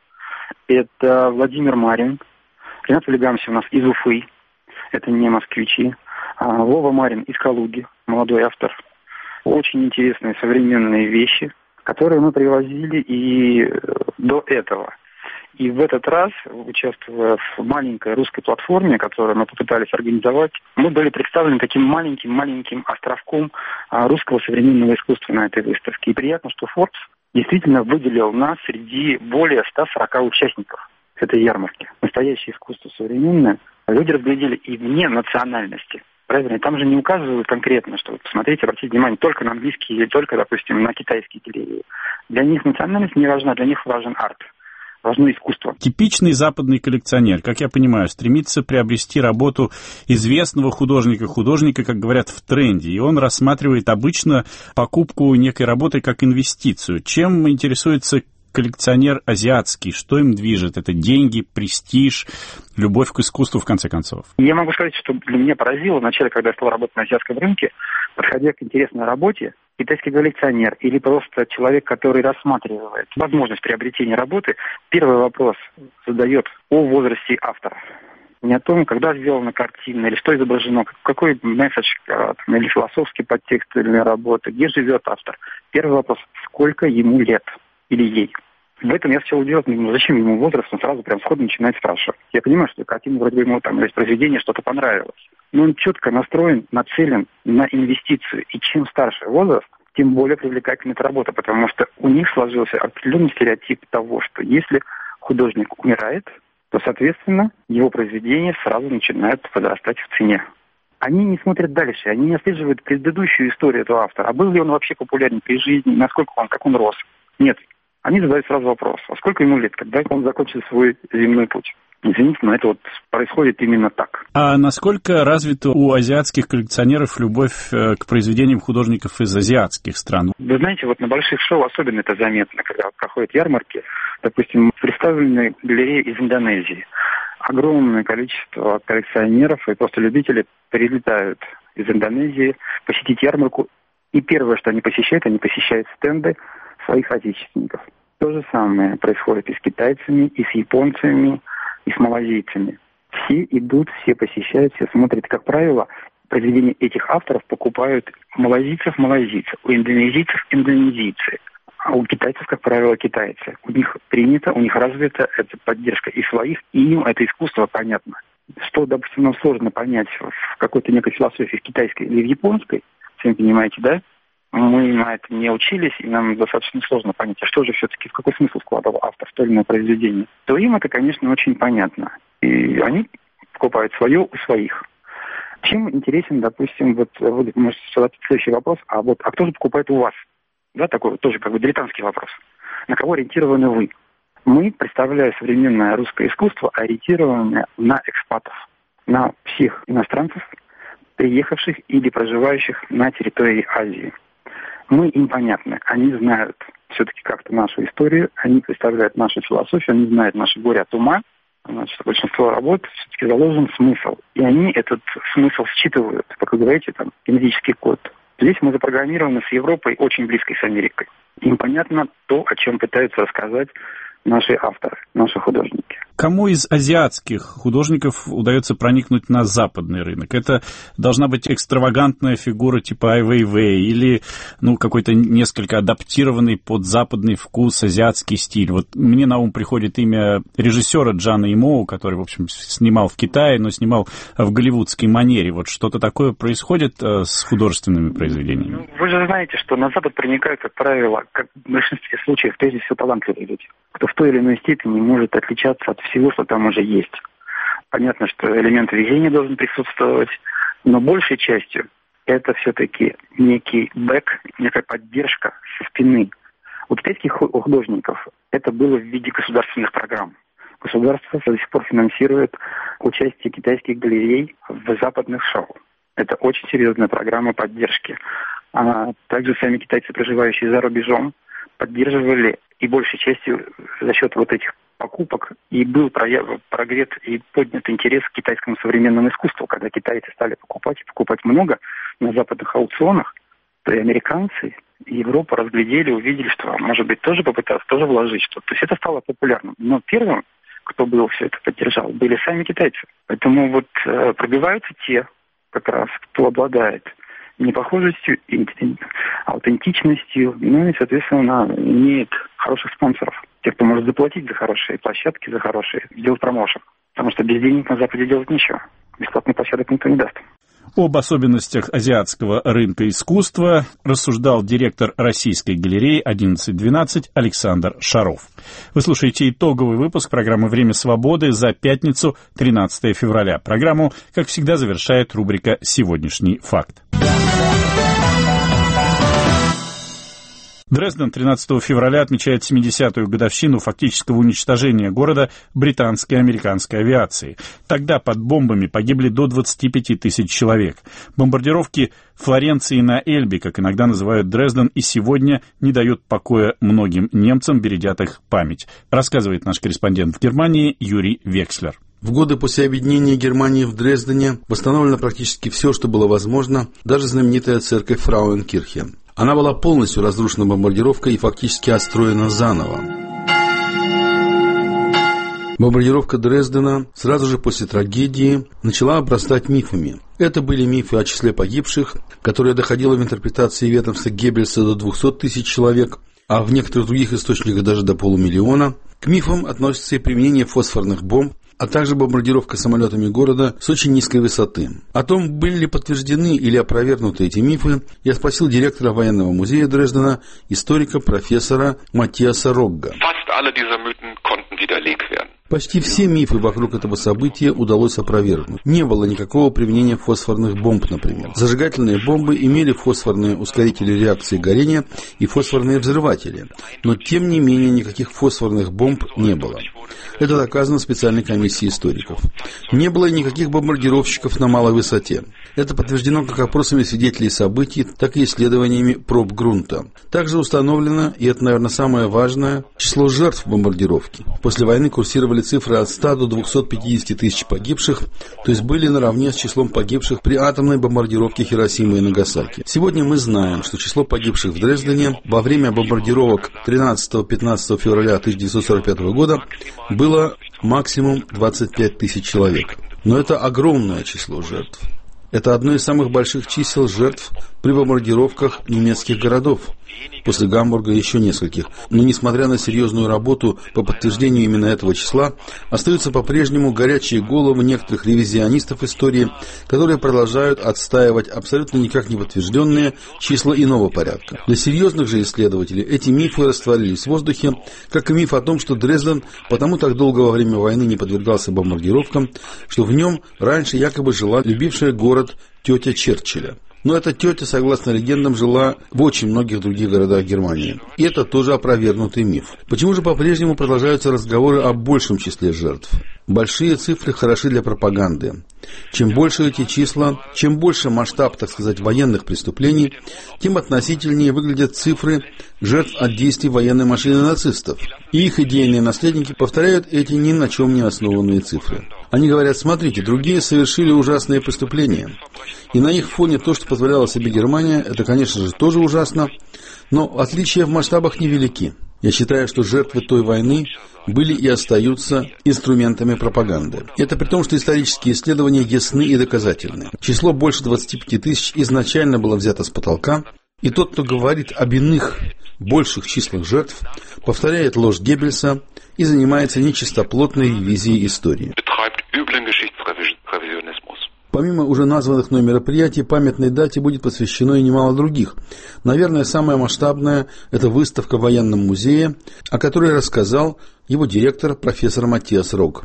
Speaker 4: это Владимир Марин. Ренат Валигамси у нас из Уфы. Это не москвичи. Вова Марин из Калуги, молодой автор. Очень интересные современные вещи, которые мы привозили и до этого. И в этот раз, участвуя в маленькой русской платформе, которую мы попытались организовать, мы были представлены таким маленьким островком русского современного искусства на этой выставке. И приятно, что Forbes действительно выделил нас среди более 140 участников этой ярмарки. Настоящее искусство современное люди разглядели и вне национальности. Правильно? Там же не указывают конкретно, что посмотрите, обратите внимание только на английские или только, допустим, на китайские галереи. Для них национальность не важна, для них важен арт. Важно искусство.
Speaker 1: Типичный западный коллекционер, как я понимаю, стремится приобрести работу известного художника, как говорят, в тренде, и он рассматривает обычно покупку некой работы как инвестицию. Чем интересуется коллекционер азиатский? Что им движет? Это деньги, престиж, любовь к искусству, в конце концов?
Speaker 4: Я могу сказать, что для меня поразило вначале, когда я стал работать на азиатском рынке, подходя к интересной работе, китайский коллекционер или просто человек, который рассматривает возможность приобретения работы, первый вопрос задает о возрасте автора. Не о том, когда сделана картина, или что изображено, какой месседж, или философский подтекст или работы, где живет автор. Первый вопрос, сколько ему лет или ей. В этом я сначала удивился, зачем ему возраст, он сразу прям сходу начинает спрашивать. Я понимаю, что картина вроде бы ему там из произведения что-то понравилось. Но он четко настроен, нацелен на инвестицию. И чем старше возраст, тем более привлекательна эта работа, потому что у них сложился определенный стереотип того, что если художник умирает, то, соответственно, его произведения сразу начинают подрастать в цене. Они не смотрят дальше, они не отслеживают предыдущую историю этого автора. А был ли он вообще популярен при жизни, насколько он, как он рос? Нет. Они задают сразу вопрос, а сколько ему лет, когда он закончит свой земной путь? Извините, но это вот происходит именно так.
Speaker 1: А насколько развита у азиатских коллекционеров любовь к произведениям художников из азиатских стран?
Speaker 4: Вы знаете, вот на больших шоу особенно это заметно, когда проходят ярмарки. Допустим, представлены галереи из Индонезии. Огромное количество коллекционеров и просто любителей прилетают из Индонезии посетить ярмарку. И первое, что они посещают стенды своих отечественников. То же самое происходит и с китайцами, и с японцами, и с малазийцами. Все идут, все посещают, все смотрят. Как правило, произведения этих авторов покупают малазийцев, у индонезийцев, индонезийцы. А у китайцев, как правило, китайцы. У них принято, у них развита эта поддержка и своих, и им это искусство понятно. Что, допустим, нам сложно понять в какой-то некой философии в китайской или в японской, сами понимаете, да? Мы на это не учились, и нам достаточно сложно понять, а что же все-таки, в какой смысл вкладывал автор в то или иное произведение. То им это, конечно, очень понятно. И они покупают свое у своих. Чем интересен, допустим, вот может задать следующий вопрос, а кто же покупает у вас? Да, такой тоже как бы дилетантский вопрос. На кого ориентированы вы? Мы, представляя современное русское искусство, ориентированы на экспатов, на всех иностранцев, приехавших или проживающих на территории Азии. Мы им понятны. Они знают все-таки как-то нашу историю, они представляют нашу философию, они знают наше горе от ума. Значит, большинство работ все-таки заложен смысл. И они этот смысл считывают, как вы говорите, там, генетический код. Здесь мы запрограммированы с Европой, очень близкой с Америкой. Им понятно то, о чем пытаются рассказать наши авторы, наши художники.
Speaker 1: Кому из азиатских художников удается проникнуть на западный рынок? Это должна быть экстравагантная фигура типа Ай Вейвей или какой-то несколько адаптированный под западный вкус азиатский стиль. Вот мне на ум приходит имя режиссера Джана Имоу, который, в общем, снимал в Китае, но снимал в голливудской манере. Вот что-то такое происходит с художественными произведениями?
Speaker 4: Вы же знаете, что на Запад проникают, как правило, как в большинстве случаев, прежде всего, талантливые люди, кто в той или иной степени может отличаться от всего, что там уже есть. Понятно, что элемент везения должен присутствовать, но большей частью это все-таки некий бэк, некая поддержка со спины. У китайских художников это было в виде государственных программ. Государство до сих пор финансирует участие китайских галерей в западных шоу. Это очень серьезная программа поддержки. А также сами китайцы, проживающие за рубежом, поддерживали и большей частью за счет вот этих покупок и был прогрет и поднят интерес к китайскому современному искусству. Когда китайцы стали покупать много на западных аукционах, то и американцы, и Европа разглядели, увидели, что, может быть, тоже попытаться, тоже вложить что-то. То есть это стало популярным. Но первым, кто был все это поддержал, были сами китайцы. Поэтому вот пробиваются те, как раз, кто обладает непохожестью, аутентичностью, и, соответственно, имеет хороших спонсоров. Те, кто может заплатить за хорошие площадки, за хорошие, сделать промоушен. Потому что без денег на Западе делать нечего. Бесплатных площадок никто не даст.
Speaker 1: Об особенностях азиатского рынка искусства рассуждал директор Российской галереи 1112 Александр Шаров. Вы слушаете итоговый выпуск программы «Время свободы» за пятницу, 13 февраля. Программу, как всегда, завершает рубрика «Сегодняшний факт». Дрезден 13 февраля отмечает 70-ю годовщину фактического уничтожения города британской и американской авиации. Тогда под бомбами погибли до 25 тысяч человек. Бомбардировки Флоренции на Эльбе, как иногда называют Дрезден, и сегодня не дают покоя многим немцам, бередят их память, рассказывает наш корреспондент в Германии Юрий Векслер.
Speaker 5: В годы после объединения Германии в Дрездене восстановлено практически все, что было возможно, даже знаменитая церковь Фрауенкирхе. Она была полностью разрушена бомбардировкой и фактически отстроена заново. Бомбардировка Дрездена сразу же после трагедии начала обрастать мифами. Это были мифы о числе погибших, которое доходило в интерпретации ведомства Геббельса до 200 тысяч человек, а в некоторых других источниках даже до 500 000. К мифам относится и применение фосфорных бомб, а также бомбардировка самолетами города с очень низкой высоты. О том, были ли подтверждены или опровергнуты эти мифы, я спросил директора военного музея Дрездена, историка профессора Матиаса Рогга. Почти все мифы вокруг этого события удалось опровергнуть. Не было никакого применения фосфорных бомб, например. Зажигательные бомбы имели фосфорные ускорители реакции горения и фосфорные взрыватели, но тем не менее никаких фосфорных бомб не было. Это доказано специальной комиссией историков. Не было и никаких бомбардировщиков на малой высоте. Это подтверждено как опросами свидетелей событий, так и исследованиями проб грунта. Также установлено, и это, наверное, самое важное, число жертв бомбардировки. После войны курсировали цифры от 100 до 250 тысяч погибших, то есть были наравне с числом погибших при атомной бомбардировке Хиросимы и Нагасаки. Сегодня мы знаем, что число погибших в Дрездене во время бомбардировок 13-15 февраля 1945 года было максимум 25 тысяч человек. Но это огромное число жертв. Это одно из самых больших чисел жертв при бомбардировках немецких городов. После Гамбурга еще нескольких. Но несмотря на серьезную работу по подтверждению именно этого числа, остаются по-прежнему горячие головы некоторых ревизионистов истории, которые продолжают отстаивать абсолютно никак не подтвержденные числа иного порядка. Для серьезных же исследователей эти мифы растворились в воздухе, как и миф о том, что Дрезден потому так долго во время войны не подвергался бомбардировкам, что в нем раньше якобы жила любившая город тетя Черчилля. Но эта тетя, согласно легендам, жила в очень многих других городах Германии. И это тоже опровергнутый миф. Почему же по-прежнему продолжаются разговоры о большем числе жертв? Большие цифры хороши для пропаганды. Чем больше эти числа, чем больше масштаб, так сказать, военных преступлений, тем относительнее выглядят цифры жертв от действий военной машины нацистов. И их идейные наследники повторяют эти ни на чем не основанные цифры. Они говорят: смотрите, другие совершили ужасные преступления. И на их фоне то, что позволяла себе Германия, это, конечно же, тоже ужасно, но отличия в масштабах невелики. Я считаю, что жертвы той войны были и остаются инструментами пропаганды. Это при том, что исторические исследования ясны и доказательны. Число больше 25 тысяч изначально было взято с потолка, и тот, кто говорит об иных, больших числах жертв, повторяет ложь Геббельса и занимается нечистоплотной ревизией истории. Помимо уже названных мной мероприятий, памятной дате будет посвящено и немало других. Наверное, самое масштабное – это выставка в военном музее, о которой рассказал его директор, профессор Матиас Рогг.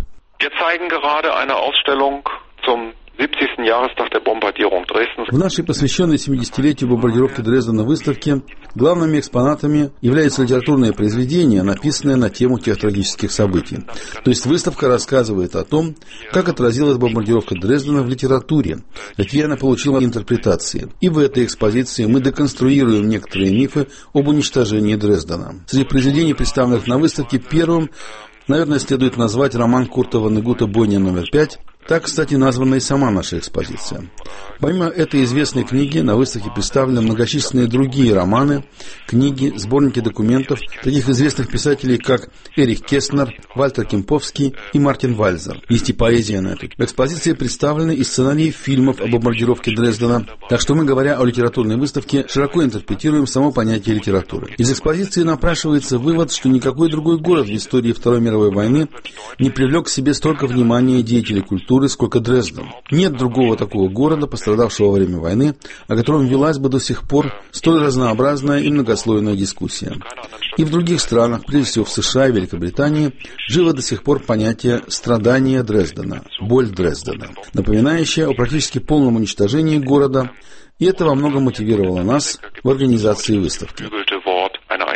Speaker 5: В нашей посвященной 70-летию бомбардировки Дрездена выставке главными экспонатами являются литературные произведения, написанные на тему тех трагических событий. То есть выставка рассказывает о том, как отразилась бомбардировка Дрездена в литературе, какие она получила интерпретации. И в этой экспозиции мы деконструируем некоторые мифы об уничтожении Дрездена. Среди произведений, представленных на выставке, первым, наверное, следует назвать роман Курта Воннегута «Бойня номер 5». Так, кстати, названа и сама наша экспозиция. Помимо этой известной книги, на выставке представлены многочисленные другие романы, книги, сборники документов таких известных писателей, как Эрих Кестнер, Вальтер Кемповский и Мартин Вальзер. Есть и поэзия на этой. В экспозиции представлены и сценарии фильмов о бомбардировке Дрездена, так что мы, говоря о литературной выставке, широко интерпретируем само понятие литературы. Из экспозиции напрашивается вывод, что никакой другой город в истории Второй мировой войны не привлек к себе столько внимания деятелей культуры, сколько Дрезден. Нет другого такого города, пострадавшего во время войны, о котором велась бы до сих пор столь разнообразная и многослойная дискуссия. И в других странах, прежде всего в США и Великобритании, живо до сих пор понятие «страдания Дрездена», «боль Дрездена», напоминающее о практически полном уничтожении города, и это во многом мотивировало нас в организации выставки.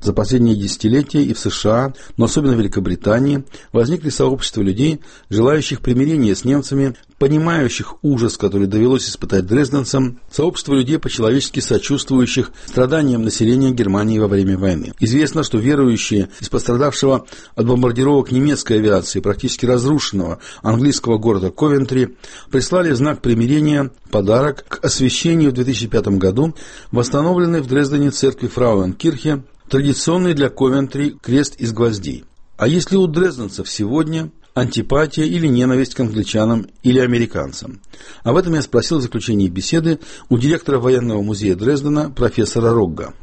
Speaker 5: За последние десятилетия и в США, но особенно в Великобритании, возникли сообщества людей, желающих примирения с немцами, понимающих ужас, который довелось испытать дрезденцам, сообщество людей, по-человечески сочувствующих страданиям населения Германии во время войны. Известно, что верующие из пострадавшего от бомбардировок немецкой авиации практически разрушенного английского города Ковентри прислали в знак примирения подарок к освящению в 2005 году восстановленной в Дрездене церкви Фрауенкирхе традиционный для Ковентри крест из гвоздей. А если у дрезденцев сегодня антипатия или ненависть к англичанам или американцам? Об этом я спросил в заключении беседы у директора военного музея Дрездена профессора Рогга.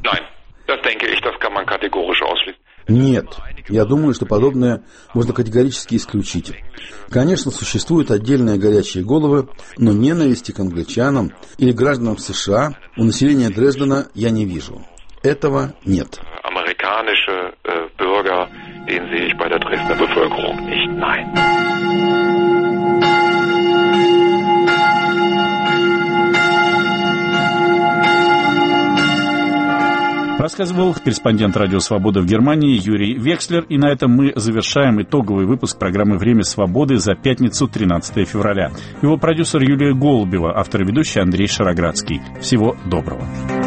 Speaker 5: Нет, я думаю, что подобное можно категорически исключить. Конечно, существуют отдельные горячие головы, но ненависти к англичанам или гражданам США у населения Дрездена я не вижу. Этого нет.
Speaker 2: Amerikanische Bürger, den sehe ich bei der Dresdner Bevölkerung nicht. Nein.
Speaker 1: Рассказывал корреспондент Радио Свобода в Германии Юрий Векслер. И на этом мы завершаем итоговый выпуск программы «Время свободы» за пятницу, 13 февраля. Его продюсер Юлия Голубева, автор и ведущий Андрей Шароградский. Всего доброго.